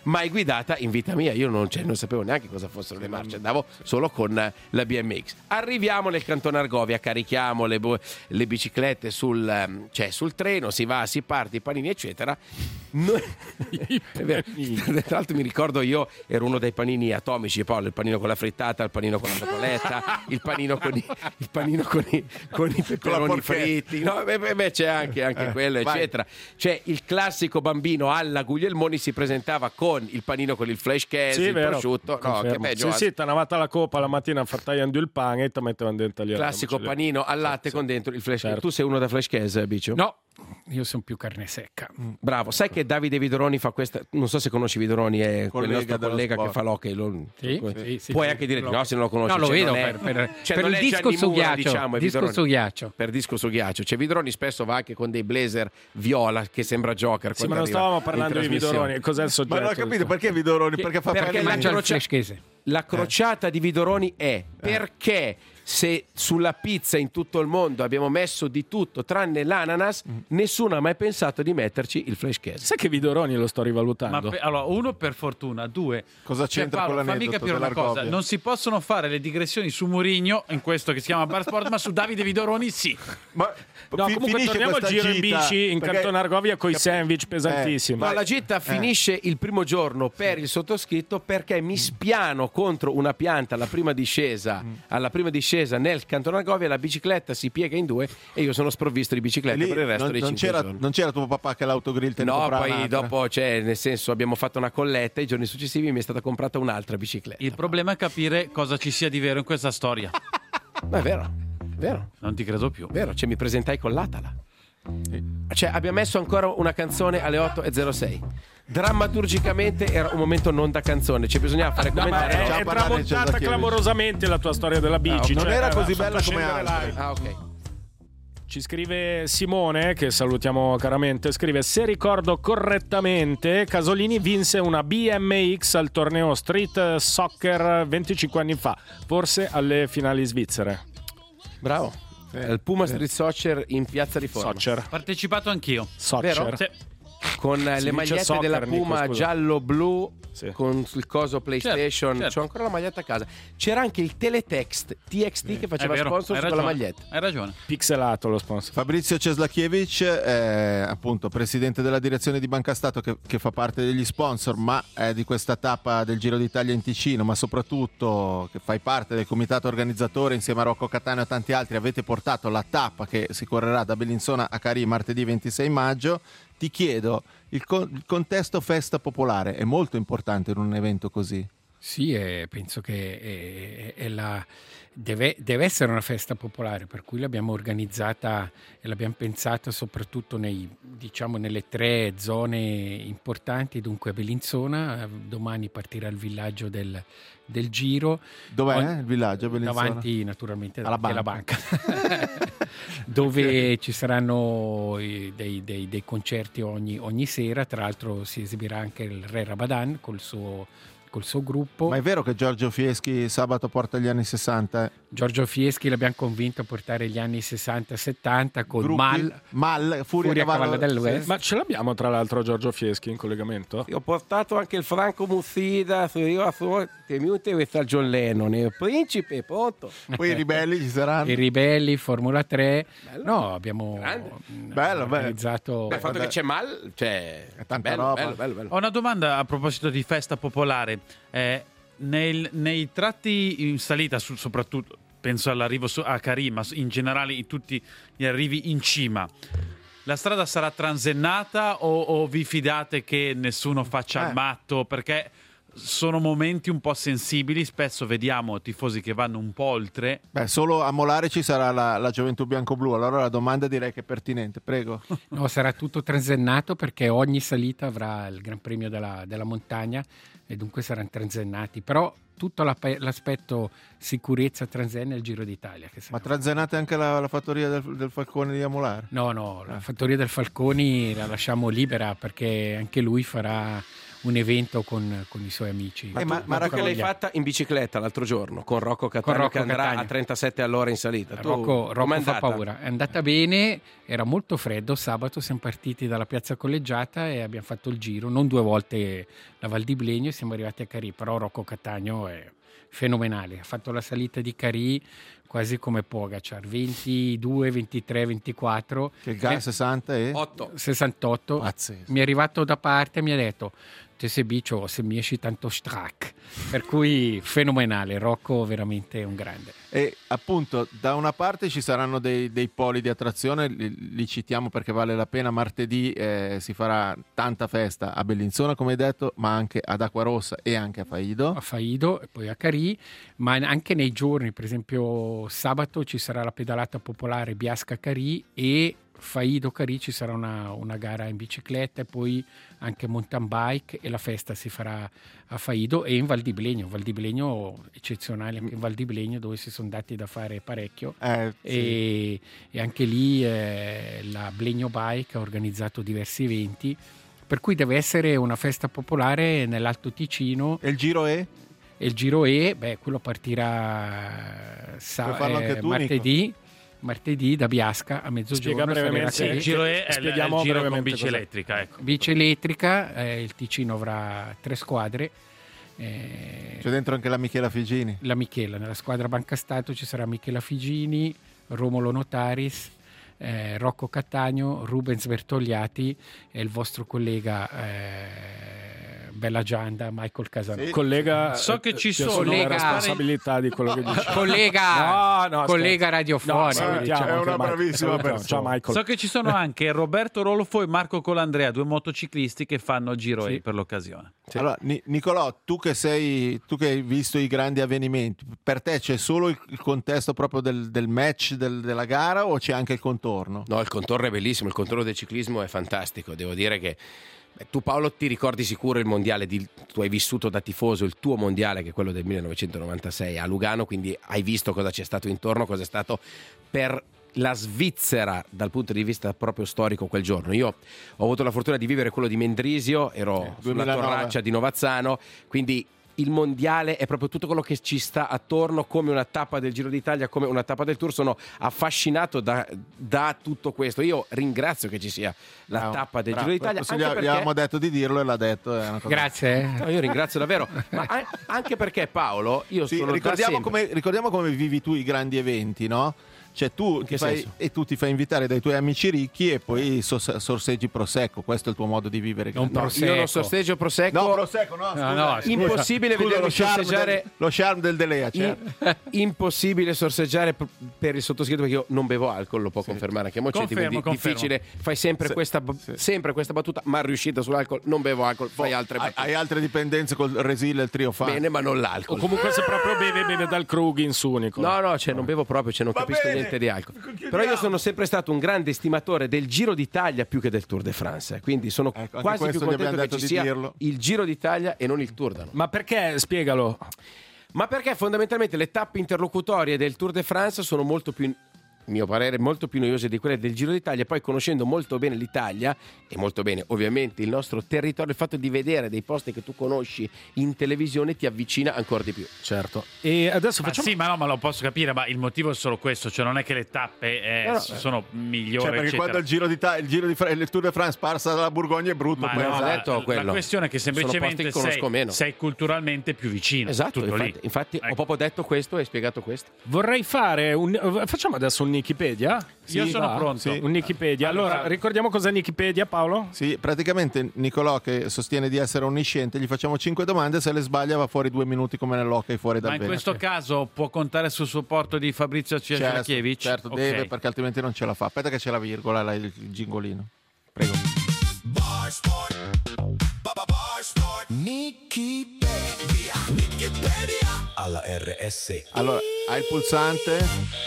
mai guidata in vita mia. Io non, cioè, non sapevo neanche cosa fossero le marce, andavo solo con la B M X. Arriviamo nel Cantone Argovia, carichiamo le, bo- le biciclette sul, cioè, sul treno, si va, si parte, i panini eccetera. Noi... È vero. Tra l'altro mi ricordo, io ero uno dei panini atomici, Paolo, il panino con la frittata, il panino con la cioccoletta, il panino con i, il panino con i, con i peperoni fritti, no, beh, beh, c'è anche, anche eh, quello vai. eccetera. Cioè il classico bambino alla Guglielmoni si presentava con il panino con il flash case, Sì, il vero, prosciutto, no, che peggio. Sì, sì, ti navata la coppa la mattina, fattagliando il pane e ti mettevano dentro gli Classico panino al latte sì, con dentro il flash case. certo. Tu sei uno da flash case, Bicio? No, io sono più carne secca. Bravo, sai che Davide Vidoroni fa questa, non so se conosci Vidoroni, è quel Collega nostro dello collega sport. che fa l'hockey, lo- Sì, puoi sì, sì, puoi sì. anche dire di Lo- no se non lo conosci. No, lo cioè, vedo non è- per, per, cioè, per non il è disco Gianni su Mura, ghiaccio. diciamo, è disco Vidoroni. su ghiaccio. Per disco su ghiaccio, cioè Vidoroni spesso va anche con dei blazer viola che sembra Joker. Sì, quando ma non arriva stavamo in parlando di trasmissione. Vidoroni. Cos'è il soggetto? Ma non ho capito perché Vidoroni, perché fa perché parte la Mangia il croce- fleschese. La crociata di Vidoroni è perché se sulla pizza in tutto il mondo abbiamo messo di tutto tranne l'ananas, nessuno ha mai pensato di metterci il flash case. Sai che Vidoroni lo sto Ma rivalutando? pe- allora, uno per fortuna, due. Cosa Cioè, c'entra Paolo, con fammi l'aneddoto capire una cosa: dell'Argovia? non si possono fare le digressioni su Mourinho in questo che si chiama Bar Sport, ma su Davide Vidoroni sì. Ma No, fi- comunque finisce torniamo al questa giro in gita, bici in perché- Cantone Argovia con i sandwich pesantissimi. Ma la gita finisce il primo giorno per il sottoscritto perché mi spiano contro una pianta alla prima discesa, alla prima discesa nel Cantone Argovia, la bicicletta si piega in due e io sono sprovvisto di bicicletta Lì per il resto non, dei non cinque c'era, giorni. non c'era tuo papà che l'autogrill te ne No, comprava poi un'altra? dopo, cioè, nel senso, abbiamo fatto una colletta. I giorni successivi mi è stata comprata un'altra bicicletta. Il problema è capire cosa ci sia di vero in questa storia. Ma è vero, è vero, Non ti credo più. è vero. Cioè, mi presentai con l'Atala. Cioè, abbiamo messo ancora una canzone alle otto e zero sei. Drammaturgicamente era un momento non da canzone, ci bisognava fare No, ma commentare. è, no? è Già parlare di tramontata Cesacchievich. clamorosamente la tua storia della bici. non cioè, era così sotto bella come scendere altre. live. Ah, ok. Ci scrive Simone, che salutiamo caramente, scrive: se ricordo correttamente Casolini vinse una B M X al torneo Street Soccer venticinque anni fa, forse alle finali svizzere. Bravo. Il Puma Street Soccer in Piazza Riforma. Soccer. Ho partecipato anch'io. Soccer. Vero? Sì. Con eh, Si le dice magliette soccer, della Nico, Puma scusa. giallo-blu, Sì. con il coso PlayStation. Certo, certo. C'ho ancora la maglietta a casa. C'era anche il Teletext T X T che È faceva vero, sponsor hai con la ragione, maglietta. Hai ragione. Pixelato lo sponsor. Fabrizio Ceslakiewicz è appunto presidente della direzione di Banca Stato che, che fa parte degli sponsor, ma è di questa tappa del Giro d'Italia in Ticino, ma soprattutto che fai parte del comitato organizzatore insieme a Rocco Cattaneo e tanti altri. Avete portato la tappa che si correrà da Bellinzona a Carì martedì ventisei maggio. Ti chiedo, il, con- il contesto festa popolare è molto importante in un evento così? Sì, eh, penso che è, è la, deve, deve essere una festa popolare, per cui l'abbiamo organizzata e l'abbiamo pensata soprattutto nei, diciamo, nelle tre zone importanti. Dunque a Bellinzona, eh, domani partirà il villaggio del, del Giro. Dov'è Ogni- il villaggio Bellinzona? Davanti naturalmente Alla alla banca, dove ci saranno eh, dei, dei- dei concerti ogni, ogni sera. Tra l'altro si esibirà anche il Re Rabadan col suo, col suo gruppo. Ma è vero che Giorgio Fieschi sabato porta gli anni sessanta? Giorgio Fieschi l'abbiamo convinto a portare gli anni sessanta settanta con Gruppi? Mal, Mal, Furia, Furia Cavallo, Cavallo dell'Ouest. sì. Ma ce l'abbiamo tra l'altro Giorgio Fieschi in collegamento? Io ho portato anche il Franco Mussida, su io a tenuto questa John Lennon, il principe, pronto. Poi i ribelli ci saranno. i Ribelli, Formula tre. No, abbiamo Grande. mm, Bello, organizzato. Beh, il fatto che c'è Mal, cioè, È tanta bello, roba. bello, bello, bello. Ho una domanda a proposito di festa popolare. Eh, nel- nei tratti in salita, su- soprattutto penso all'arrivo su- a Carì, ma in generale in tutti gli arrivi in cima, la strada sarà transennata o, o vi fidate che nessuno faccia Eh. il matto? Perché sono momenti un po' sensibili, spesso vediamo tifosi che vanno un po' oltre. Beh, solo a Molare ci sarà la, la Gioventù Bianco-Blu, allora la domanda direi che è pertinente, prego. No, sarà tutto transennato perché ogni salita avrà il Gran Premio della, della montagna e dunque saranno transennati. Però tutto la- l'aspetto sicurezza transenna è il Giro d'Italia. Che Ma sarà- transenate anche la, la fattoria del, del Falcone di Amolare? No, no, la fattoria del Falconi la lasciamo libera perché anche lui farà un evento con, con i suoi amici. Ma, eh, ma, ma che l'hai fatta in bicicletta l'altro giorno con Rocco Cattaneo, con Rocco che andrà Cattaneo. a trentasette all'ora in salita. Tu, Rocco, Rocco fa paura. È andata bene, era molto freddo. Sabato siamo partiti dalla piazza Collegiata e abbiamo fatto il giro, non due volte la Val di Blegno, siamo arrivati a Carì, però Rocco Cattaneo è fenomenale, ha fatto la salita di Carì quasi come Pogacar, ventidue, ventitré, ventiquattro, che il G A sessanta e otto. sessantotto. Pazzesco. Mi è arrivato da parte e mi ha detto te sei bicio, se mi esci tanto strac, per cui fenomenale. Rocco veramente un grande. E appunto da una parte ci saranno dei, dei poli di attrazione, li, li citiamo perché vale la pena. Martedì eh, si farà tanta festa a Bellinzona, come hai detto, ma anche ad Acquarossa e anche a Faido. A Faido e poi a Carì, ma anche nei giorni, per esempio sabato ci sarà la pedalata popolare Biasca-Carì e Faido-Carì ci sarà una, una gara in bicicletta e poi anche mountain bike, e la festa si farà a Faido e in Val di Blegno. Val di Blegno eccezionale, anche in Val di Blegno dove si sono dati da fare parecchio eh, sì. e, e anche lì eh, la Blegno Bike ha organizzato diversi eventi, per cui deve essere una festa popolare nell'Alto Ticino. E il giro è? E il giro è, beh, quello partirà sa- eh, tu, martedì Nico? martedì da Biasca a mezzogiorno. Spiega brevemente. Il giro è, è, Spieghiamo è il giro con brevemente bici cos'è. elettrica, ecco. Bici elettrica, eh, il Ticino avrà tre squadre. Eh, C'è dentro anche la Michela Figini. La Michela, nella squadra Banca Stato ci sarà Michela Figini, Romolo Notaris, eh, Rocco Cattaneo, Rubens Bertogliati e il vostro collega eh, Bella Gianda, Michael Casanova. Sì. Collega, So che ci ti sono assumo collega- la responsabilità di quello che dici. collega, No, no, collega scherzo. radiofonico. No, salutiamo È anche una Michael. bravissima Salutiamo. persona. Ciao Michael. So che ci sono anche Roberto Rolfo e Marco Colandrea, due motociclisti che fanno Giro Sì. E per l'occasione. Sì. Allora, Ni- Nicolò, tu che sei, tu che hai visto i grandi avvenimenti, per te c'è solo il, il contesto proprio del, del match, del- della gara, o c'è anche il contorno? No, il contorno è bellissimo, il contorno del ciclismo è fantastico. Devo dire che beh, tu Paolo ti ricordi sicuro il mondiale, di, tu hai vissuto da tifoso il tuo mondiale che è quello del millenovecentonovantasei a Lugano, quindi hai visto cosa c'è stato intorno, cosa è stato per la Svizzera dal punto di vista proprio storico quel giorno. Io ho avuto la fortuna di vivere quello di Mendrisio, ero Eh, sulla duemilanove. torraccia di Novazzano, quindi il mondiale è proprio tutto quello che ci sta attorno, come una tappa del Giro d'Italia, come una tappa del Tour. Sono affascinato da, da tutto questo. Io ringrazio che ci sia la Bravo, tappa del bravo. Giro d'Italia, Questo anche gli, perché... gli avevamo detto di dirlo e l'ha detto. È una cosa... Grazie. eh. No, io ringrazio davvero, ma a- anche perché Paolo, io Sì, sono da ricordiamo, sempre- come, ricordiamo come vivi tu i grandi eventi, no? Cioè tu che ti fai, senso? e tu ti fai invitare dai tuoi amici ricchi e poi sos- sorseggi prosecco. Questo è il tuo modo di vivere. Non No, Prosecco. io non sorseggio prosecco. No, prosecco no, scusa. no, scusa. Impossibile Scusa, vedermi lo charme sorseggiare del, lo charme del Delea, cioè. In- impossibile sorseggiare p- per il sottoscritto, perché io non bevo alcol, lo può confermare anche Mocetti, Confermo, quindi confermo. difficile. Fai sempre, Sì, questa, b- sì. sempre questa battuta, ma riuscita sull'alcol, non bevo alcol, fai altre hai, battute. hai altre dipendenze col Resil e il Trio Fan. Bene, ma non O l'alcol. comunque se proprio beve, beve dal Krug in su, Nicola. No, no, cioè non bevo proprio, cioè non Va capisco bene, niente di alcol. chiudiamo. Però io sono sempre stato un grande estimatore del Giro d'Italia più che del Tour de France, eh. Quindi sono Ecco, anche quasi più questo gli abbiamo contento che detto ci di sia dirlo. il Giro d'Italia e non il Tour d'Italia. Ma perché? Spiegalo. Ma perché fondamentalmente le tappe interlocutorie del Tour de France sono molto più, a mio parere, molto più noiose di quelle del Giro d'Italia. Poi, conoscendo molto bene l'Italia e molto bene ovviamente il nostro territorio, il fatto di vedere dei posti che tu conosci in televisione ti avvicina ancora di più. Certo. E adesso Ma facciamo... sì, ma no, ma lo posso capire, ma il motivo è solo questo, cioè non è che le tappe eh, No, no, sono migliori, Cioè, perché eccetera. quando il Giro d'Italia, il Giro di Fra- il Tour de France passa dalla Borgogna è brutto. Ma poi- no, ho la, detto la quello. questione è che Sono posti semplicemente che conosco sei, meno. sei culturalmente più vicino. Esatto, tutto infatti, lì. infatti ho Ecco. proprio detto questo e spiegato questo. Vorrei fare un... Facciamo adesso un Wikipedia? Io Sì, sono va? pronto. Sì. Un Wikipedia. Allora, Allora- ricordiamo cos'è Wikipedia, Paolo? Sì, praticamente Nicolò, che sostiene di essere onnisciente, gli facciamo cinque domande, se le sbaglia va fuori due minuti come nell'hockey fuori dal Ma in vento. questo caso può contare sul supporto di Fabrizio Certo, Cianciachievich? certo, Ok. deve, perché altrimenti non ce la fa. Aspetta che c'è la virgola, là, il, il gingolino. Prego. alla R S. Allora, hai il pulsante?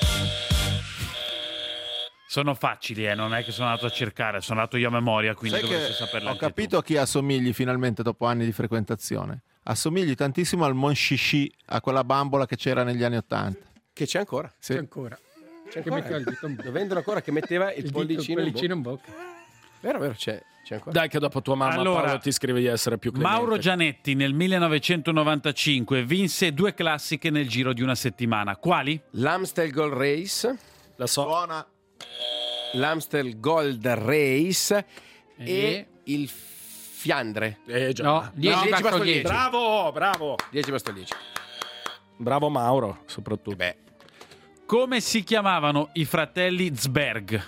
Sono facili, eh, non è che sono andato a cercare, sono andato io a memoria, quindi Sai dovresti che saperla ho anche capito a chi assomigli finalmente dopo anni di frequentazione. Assomigli tantissimo al Monshishi, a quella bambola che c'era negli anni Ottanta. Che c'è ancora. Sì. C'è ancora. C'è Che ancora. metteva il dito in bocca. Lo vendono ancora, che metteva il, Il dito- pollicino, in pollicino bocca. in bocca. Vero, vero, c'è. Dai che dopo tua mamma Allora, Paolo ti scrive di essere più clemente. Mauro Gianetti nel millenovecentonovantacinque vinse due classiche nel giro di una settimana. Quali? L'Amstel Gold Race. La so. Buona. L'Amstel Gold Race e, E? il Fiandre. Eh, già. No, dieci dieci basto dieci. Bravo, bravo. dieci basto dieci. Bravo Mauro, soprattutto. Beh, Come si chiamavano i fratelli Zberg?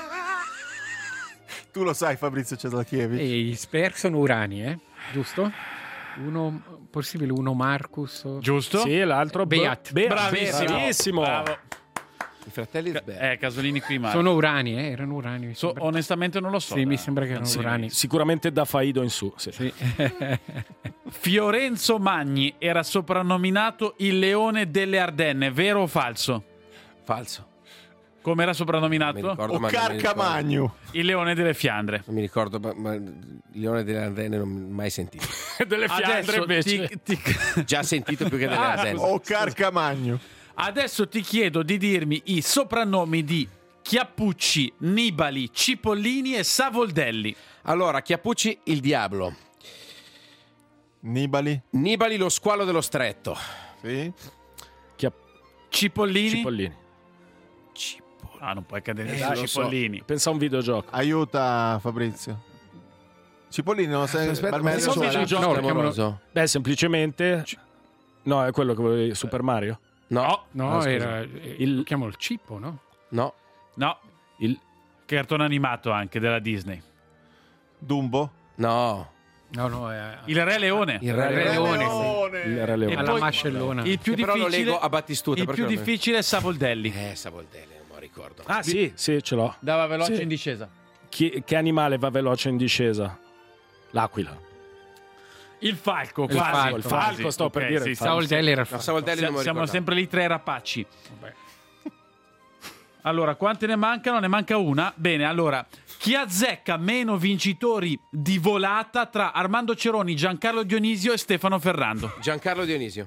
Tu lo sai, Fabrizio Ceslakiewicz. E i Sper sono urani, eh? Giusto? Uno, possibile uno Marcus. o- Giusto? Sì, l'altro Beat. Beat. Bravissimo. Bravissimo. Bravo. i fratelli Ca- Sberg. Eh, Casolini qui male. Sono urani, eh? Erano urani. mi So- sembra. onestamente non lo so. Sì, mi eh. sembra che erano Sì. urani. Sicuramente da Faido in su. Sì. Sì. Fiorenzo Magni era soprannominato il leone delle Ardenne, vero o falso? Falso. Come era Non mi soprannominato? ricordo, O ma non mi ricordo. Carcamagno. Il leone delle Fiandre. Non mi ricordo, ma, ma il Leone delle Ardenne non l'ho mai sentito. Delle Fiandre Adesso invece. ti, ti- Già sentito più che delle Ah, Ardenne. O Carcamagno. adesso ti chiedo di dirmi i soprannomi di Chiappucci, Nibali, Cipollini e Savoldelli. Allora, Chiappucci il diavolo. Nibali. Nibali lo squalo dello stretto. Sì. Cipollini? Cipollini. Ah, non puoi cadere Dai, su Cipollini. Pensa a un videogioco. Aiuta Fabrizio. Cipollini non sei Aspetta, per me pensa a un adesso- videogioco no, lo chiamano- amoroso. Beh, semplicemente. No, è quello che volevi. Super Mario? No, No, Ah, scusa. era il... lo chiamano il Cippo, no? no. No, Il. cartone animato anche della Disney. Dumbo. No. No, no, è... Il Re Leone. Il Re Re Leone. Leone. Il Re E Leone. alla poi- mascellona. Il più Che però lo difficile, leggo a Battistuta. il perché più non mi- difficile è Savoldelli. Eh, Savoldelli, non me lo ricordo. Ah, sì, sì, ce l'ho. Dava veloce Sì. in discesa. Chi- che animale va veloce in discesa? L'aquila. Il falco, Il quasi. falco. Il falco, sto per Ok, dire, sì, il sì. falco. Savoldelli era il No, falco. Savoldelli non me Siamo, lo siamo ricordo. sempre lì tre rapaci. Allora, quante ne mancano? Ne manca una. Bene, allora, chi azzecca meno vincitori di volata tra Armando Ceroni, Giancarlo Dionisio e Stefano Ferrando? Giancarlo Dionisio.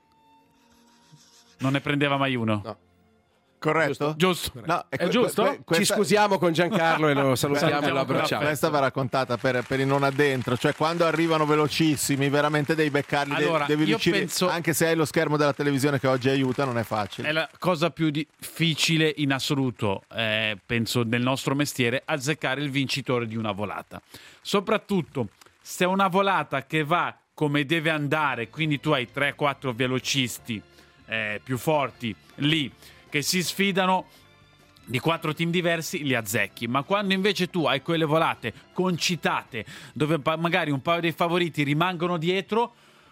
Non ne prendeva mai uno. No. Corretto? Giusto. No, È que- giusto? que- Ci questa- scusiamo con Giancarlo e lo salutiamo e lo abbracciamo. Questa va raccontata per, per i non addentro, cioè quando arrivano velocissimi, veramente devi beccarli, de- Allora, devi io riuscire, penso- anche se hai lo schermo della televisione che oggi aiuta, non è facile. È la cosa più difficile in assoluto, eh, penso, nel nostro mestiere, azzeccare il vincitore di una volata. Soprattutto se è una volata che va come deve andare, quindi tu hai tre quattro velocisti eh, più forti lì che si sfidano di quattro team diversi, li azzecchi. Ma quando invece tu hai quelle volate concitate dove pa- magari un paio dei favoriti rimangono dietro,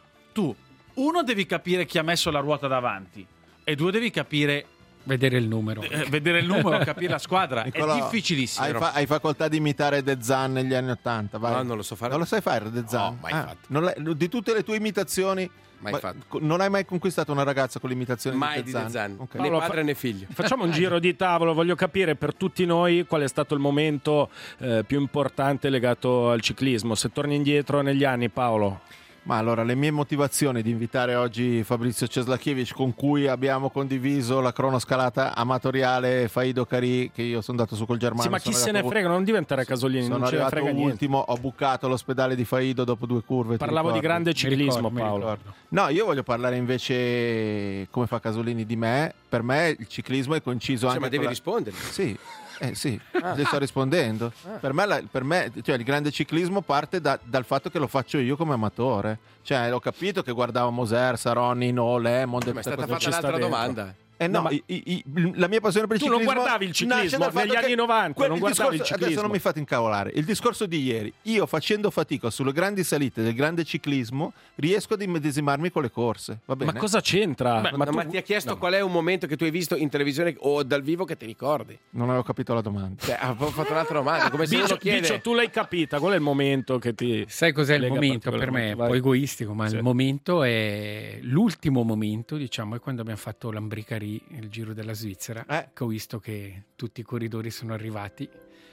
tu uno devi capire chi ha messo la ruota davanti e due devi capire Vedere il numero. eh, vedere il numero, capire la squadra. Nicolò, è difficilissimo. Hai, fa- hai facoltà di imitare De Zan negli anni Ottanta, vai. No, non lo so fare. Non lo sai fare De Zan? No, mai Ah, fatto. non l'hai- di tutte le tue imitazioni, Mai ma- fatto. co- non hai mai conquistato una ragazza con l'imitazione Mai di di De Zan? De Zan. Ok. Né Paolo, padre fa- né figlio. Facciamo un giro di tavolo, voglio capire per tutti noi qual è stato il momento eh, più importante legato al ciclismo. Se torni indietro negli anni, Paolo. Ma allora, le mie motivazioni di invitare oggi Fabrizio Ceslakiewicz, con cui abbiamo condiviso la cronoscalata amatoriale Faido Carì, che io sono andato su col Germano. Sì, ma chi sono se ne arrivato- frega, non diventare Casolini, Sono non ce ne arrivato frega niente. ultimo, ho bucato l'ospedale di Faido dopo due curve. ti Parlavo di ricordi? grande ciclismo, ricordo, mi Paolo. ricordo. No, io voglio parlare invece, come fa Casolini, di me. Per me il ciclismo è conciso Cioè, anche ma devi con la- rispondere. Sì, eh, sì, le sto rispondendo. Per me, la- per me, cioè, il grande ciclismo parte da- dal fatto che lo faccio io come amatore. Cioè, ho capito che guardavo Moser, Saronni, No, Lemon. Ma è stata ci fatta sta un'altra dentro. domanda. Eh no, No, ma- i- i- i- la mia passione per il Tu non ciclismo guardavi il ciclismo nasce dal fatto negli che- anni novanta, quel- non il guardavi il discorso- ciclismo. Adesso non mi fate incavolare. Il discorso di ieri, io facendo fatica sulle grandi salite del grande ciclismo, riesco ad immedesimarmi con le corse. Va bene? Ma cosa c'entra? Ma, Ma tu- ma ti ha chiesto qual è un momento che tu hai visto in televisione o dal vivo che ti ricordi? Non avevo capito la domanda. Cioè, ha fatto un'altra domanda. Come se Bicio, uno chiede. Bicio, tu l'hai capita, qual è il momento che ti... Sai cos'è il lega momento per me? È un particolarmente? po' Vai. egoistico, ma Sì. il momento è l'ultimo momento, diciamo, è quando abbiamo fatto l'Ambricari, il Giro della Svizzera, Eh. che ho visto che tutti i corridori sono arrivati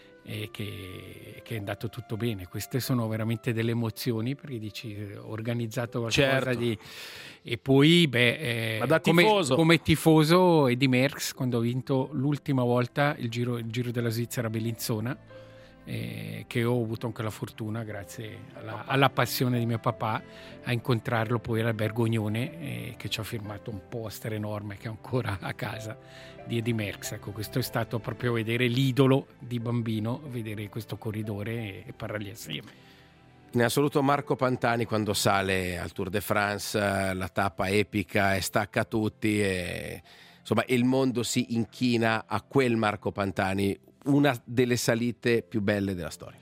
e che, che è andato tutto bene. Queste sono veramente delle emozioni, perché dici eh, ho organizzato qualcosa Certo. di... E poi, beh, eh, Ma da come, tifoso. come tifoso Eddy Merckx, quando ho vinto l'ultima volta il Giro, il Giro della Svizzera a Bellinzona, eh, che ho avuto anche la fortuna, grazie alla, alla passione di mio papà, a incontrarlo poi all'Albergo Unione, eh, che ci ha firmato un poster enorme che ho ancora a casa di Eddy Merckx. Ecco, questo è stato proprio vedere l'idolo di bambino, vedere questo corridore e, e parlargli assieme. In assoluto Marco Pantani quando sale al Tour de France, la tappa epica e stacca tutti e insomma il mondo si inchina a quel Marco Pantani, una delle salite più belle della storia.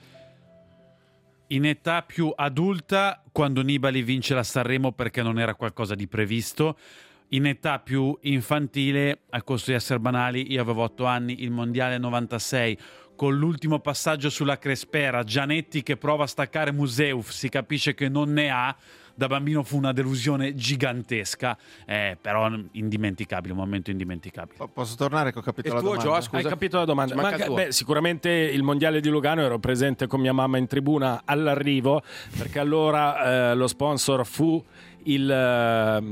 In età più adulta, quando Nibali vince la Sanremo perché non era qualcosa di previsto. In età più infantile, a costo di essere banali, io avevo otto anni, il mondiale novantasei, con l'ultimo passaggio sulla Crespera, Gianetti che prova a staccare Museuf, si capisce che non ne ha. Da bambino fu una delusione gigantesca, eh, però indimenticabile, un momento indimenticabile. Posso tornare che ho capito il la tuo domanda? Gio, scusa? Hai capito la domanda? Ma, Ma, beh, sicuramente il mondiale di Lugano ero presente con mia mamma in tribuna all'arrivo, perché allora eh, lo sponsor fu il eh,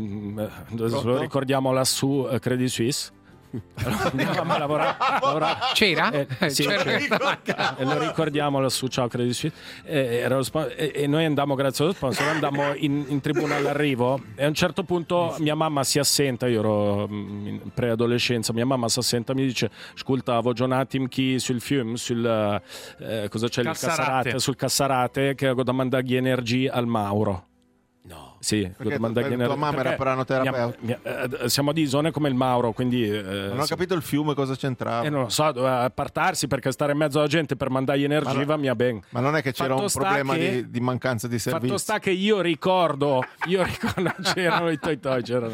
lo ricordiamo lassù eh, Credit Suisse. Allora, mia mamma lavorava, lavorava. C'era? Eh, sì, c'era. E lo ricordiamo lassù, ciao Credit Suisse. Eh, era lo sponsor, e, e noi andammo, grazie allo sponsor, andammo in, in tribuna all'arrivo e a un certo punto mia mamma si assenta, io ero in preadolescenza, mia mamma si assenta e mi dice: ascolta, voglio un attimo chi sul film, sul eh, cosa c'è, il Cassarate. Cassarate, sul Cassarate, che ho da mandargli energia al Mauro. No. Sì, Perché tua ener- mamma era pranoterapeuta. Mia, mia, eh, siamo di zone come il Mauro, quindi eh, non ho capito il fiume cosa c'entrava. eh, non lo so, doveva appartarsi, perché stare in mezzo alla gente per mandargli energia ma, va mia ben. Ma non è che c'era Fatto un problema che, di, di mancanza di servizi? Fatto sta che io ricordo, io ricordo c'erano i toi toi, c'erano.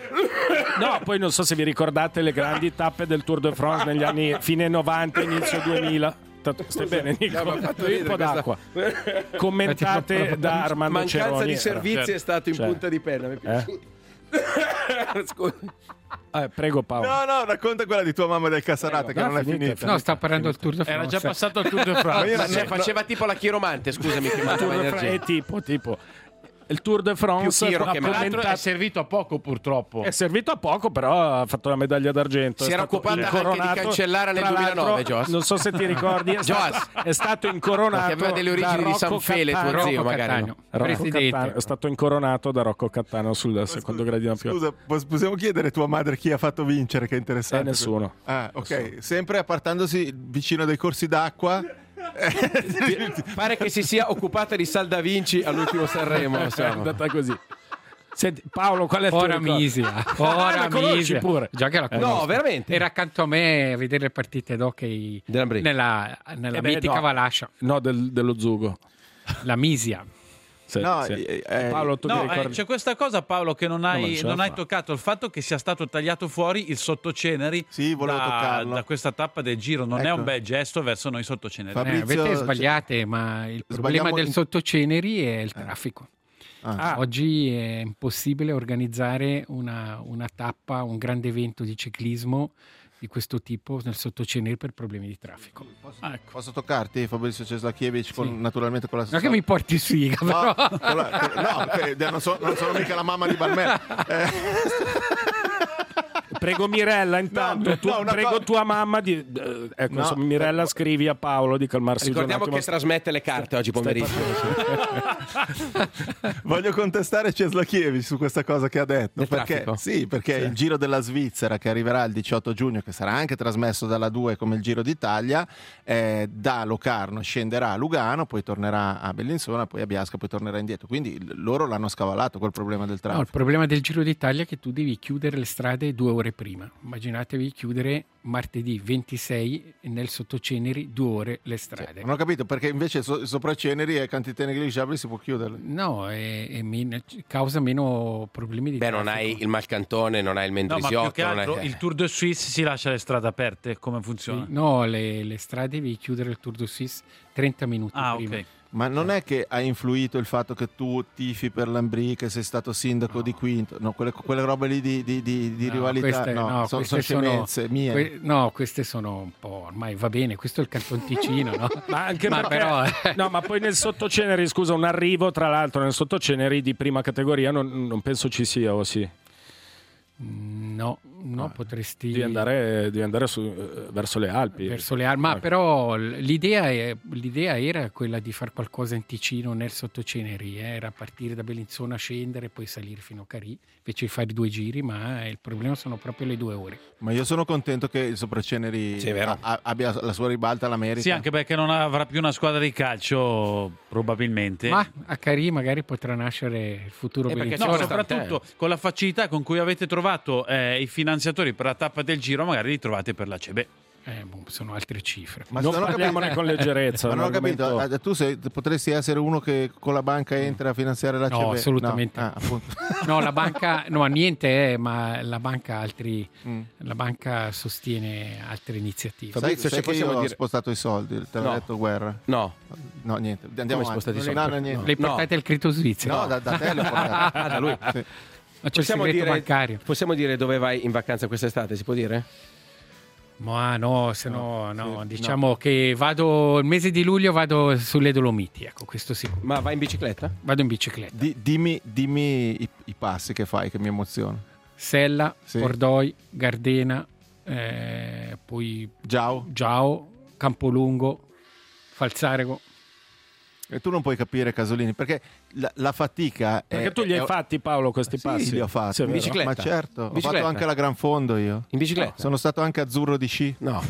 No, poi non so se vi ricordate le grandi tappe del Tour de France negli anni fine novanta, inizio duemila. Stai bene, Nico? No, Un po' d'acqua. Commentate da Armando mancanza Ceroni. di servizi Certo. è stato in Cioè. punta di penna, mi è piaciuto. Eh? Scusa. Eh, prego Paolo. No, no, racconta quella di tua mamma del Cassarate, che No, non è finita, finita. No, sta parlando del Tour de France. Era già passato il Tour de France. Ma se faceva tipo la chiromante, scusami, che mandava energia. È tipo, tipo il Tour de France Più Chiro ha che Tra l'altro commentato- è servito a poco, purtroppo. è servito a poco, però ha fatto la medaglia d'argento. Si È era stato occupata anche di incoronato. cancellare nel Tra duemilanove, l'altro, Joas. non so se ti ricordi, è stato, Joas. è stato incoronato. Perché aveva delle origini da di San Rocco Fele, tuo Cattaneo. zio, Rocco magari. Cattaneo, no? Rocco presidente. Cattaneo, è stato incoronato da Rocco Cattaneo sul secondo gradino più. Scusa, pos- possiamo chiedere tua madre chi ha fatto vincere, che è interessante? Eh, nessuno. Ah, ok. Sempre appartandosi vicino dei corsi d'acqua. Pare che si sia occupata di Sal da Vinci all'ultimo Sanremo. È insomma. andata così. Senti, Paolo, qual è il tuo Ora ricordo? Misia, Ah, ora la conosci Misia. pure. Già che la conosco. No, veramente? Era accanto a me a vedere le partite d'hockey Dell'Ambrì. nella, nella Eh beh, mitica no. Valascia, No, del- dello Zugo. la Misia. Sì, No, sì. eh, eh, Paolo, tu ti No, eh, ricordi? c'è questa cosa, Paolo, che non No, hai, non ce la non hai fa. toccato, il fatto che sia stato tagliato fuori il sottoceneri Sì, volevo da, toccarlo. da questa tappa del giro. Non è Ecco. un bel gesto verso noi sottoceneri. Fabri- Eh, Fabrizio, avete sbagliate, ma il problema sbagliamo del in- sottoceneri è il traffico. Ah. Oggi è impossibile organizzare una, una tappa, un grande evento di ciclismo di questo tipo nel sottoceneri per problemi di traffico. Ah, ecco. Posso toccarti, Fabrizio Ceslakiewicz, con, Sì. naturalmente con la Non è che mi porti sfiga, No, però. con la- no, che- non, so- non sono mica la mamma di Balmer. Eh, Prego Mirella, intanto, No, tu- no, una prego cosa- tua mamma di... eh, ecco, No, insomma, Mirella, per- scrivi a Paolo di calmarsi giù un Ricordiamo attimo. che trasmette le carte oggi pomeriggio. Voglio contestare Ceslakiewicz su questa cosa che ha detto. Del Perché, traffico? sì, perché il Giro della Svizzera, che arriverà il diciotto giugno, che sarà anche trasmesso dalla due come il Giro d'Italia, eh, da Locarno scenderà a Lugano, poi tornerà a Bellinzona, poi a Biasca, poi tornerà indietro. Quindi l- loro l'hanno scavalato quel problema del No, traffico. il problema del Giro d'Italia è che tu devi chiudere le strade due ore prima. Immaginatevi chiudere martedì ventisei e nel sottoceneri due ore le strade. Non ho capito perché invece so- sopra Ceneri e Cantité Negligiabili si può chiuderle. No, è, è meno- causa meno problemi di Beh, traffico. non hai il Malcantone, non hai il No, ma più Mendrisiotto. che non altro hai... il Tour de Suisse si lascia le strade aperte. Come funziona? No, le, le strade devi chiudere il Tour de Suisse trenta minuti Ah, prima. ok. Ma non è che ha influito il fatto che tu tifi per Lambrì, che sei stato sindaco No. di Quinto? No, quelle, quelle robe lì di, di- di- di No, rivalità, queste- no, no, sono, queste sono sono- scemenze mie. Que- no, queste sono un po' ormai va bene, questo è il Canton Ticino, no? Ma anche Ma perché- però, eh. no, ma poi nel sottoceneri, scusa, un arrivo tra l'altro nel sottoceneri di prima categoria non, non penso ci sia, o sì? No, No, potresti Devi andare, devi andare su, eh, verso le Alpi. Verso le Alpi, ma però l'idea, è, l'idea era quella di fare qualcosa in Ticino nel Sottoceneri, eh? Era partire da Bellinzona, scendere, poi salire fino a Carì, invece di fare due giri, ma il problema sono proprio le due ore. Ma io sono contento che il Sopraceneri sì, a, abbia la sua ribalta all'America. Sì, anche perché non avrà più una squadra di calcio, probabilmente. Ma a Carì magari potrà nascere il futuro eh Bellinzona. No, soprattutto con la facilità con cui avete trovato eh, i finanziatori per la tappa del Giro, magari li trovate per la C B. Eh, boh, sono altre cifre. Ma non parliamone con leggerezza. Ma non ho argomento... capito, tu sei, potresti essere uno che con la banca entra a finanziare la C B? No, assolutamente. No, ah, appunto. No, la banca, no, niente, eh, ma la banca altri, mm. la banca sostiene altre iniziative. Sai, sai che io dire... ho spostato i soldi, te l'ho no. detto guerra? No. No, niente, andiamo avanti. I soldi? No, no, niente. Le portate al Crito Svizzero? No, da, da te le ho portate. Ah, da lui. Sì. Ma c'è possiamo il segreto dire, bancario. Possiamo dire dove vai in vacanza quest'estate, si può dire? Ma no, se no, no, sì, diciamo no. che vado il mese di luglio vado sulle Dolomiti, ecco, questo sicuro. Ma vai in bicicletta? Vado in bicicletta. Di, dimmi dimmi i, i passi che fai che mi emozionano. Sella, sì. Pordoi, Gardena, eh, poi Giao, Giao, Campolungo, Falzarego. E tu non puoi capire, Casolini, perché la, la fatica perché è, tu li hai è... fatti, Paolo, questi sì, passi? li ho fatti. Sì, in bicicletta? Ma certo, bicicletta? ho fatto anche la Gran Fondo io. In bicicletta? No, sono stato anche azzurro di sci. No.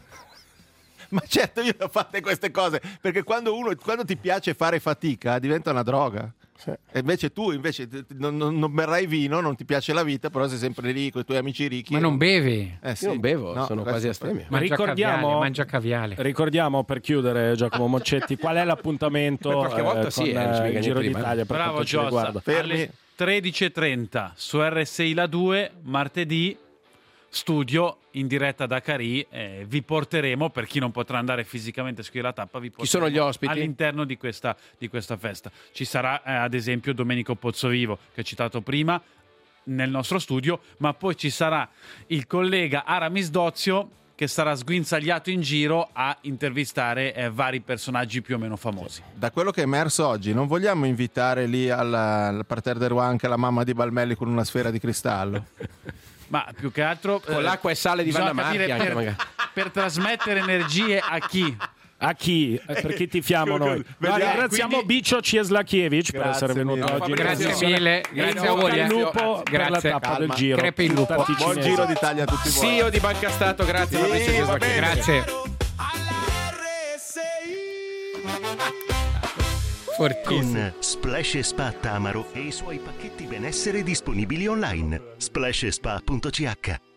Ma certo, io ho fatte queste cose, perché quando uno quando ti piace fare fatica diventa una droga. Sì. E invece tu invece non, non, non berrai vino, non ti piace la vita, però sei sempre lì con i tuoi amici ricchi. Ma non bevi? Eh, sì. Io non bevo, no, sono quasi astemio. Ma ricordiamo, caviale, mangia caviale. Ricordiamo per chiudere, Giacomo Moccetti, qual è l'appuntamento per qualche volta eh, sì, con eh, il Giro d'Italia per Bravo quanto ci riguarda. Giossa, alle tredici e trenta su R S I La due, martedì, studio in diretta da Carì, eh, vi porteremo, per chi non potrà andare fisicamente a seguire la tappa, vi porteremo Chi sono gli ospiti? all'interno di questa, di questa festa. Ci sarà eh, ad esempio Domenico Pozzovivo, che ho citato prima, nel nostro studio, ma poi ci sarà il collega Aramis Dozio, che sarà sguinzagliato in giro a intervistare eh, vari personaggi più o meno famosi. Da quello che è emerso oggi, non vogliamo invitare lì al, al Parterre de Rouen anche la mamma di Balmelli con una sfera di cristallo? Ma più che altro con eh, l'acqua e sale di Vanna Marchi anche per, magari. per trasmettere energie a chi? A chi? Eh, per chi tifiamo noi? No, ringraziamo quindi... Bicio Cieslakiewicz per essere venuto mille. oggi. Grazie mille, grazie a voi. Il lupo per la tappa Calma. del Giro. Crepe il lupo. Buon Giro d'Italia a tutti voi. C E O di Banca Stato, grazie. Sì, Fabrizio Cieslakiewicz. Grazie. Fortissimo. Con Splash e Spa Tamaro e i suoi pacchetti benessere disponibili online. splash e spa punto c h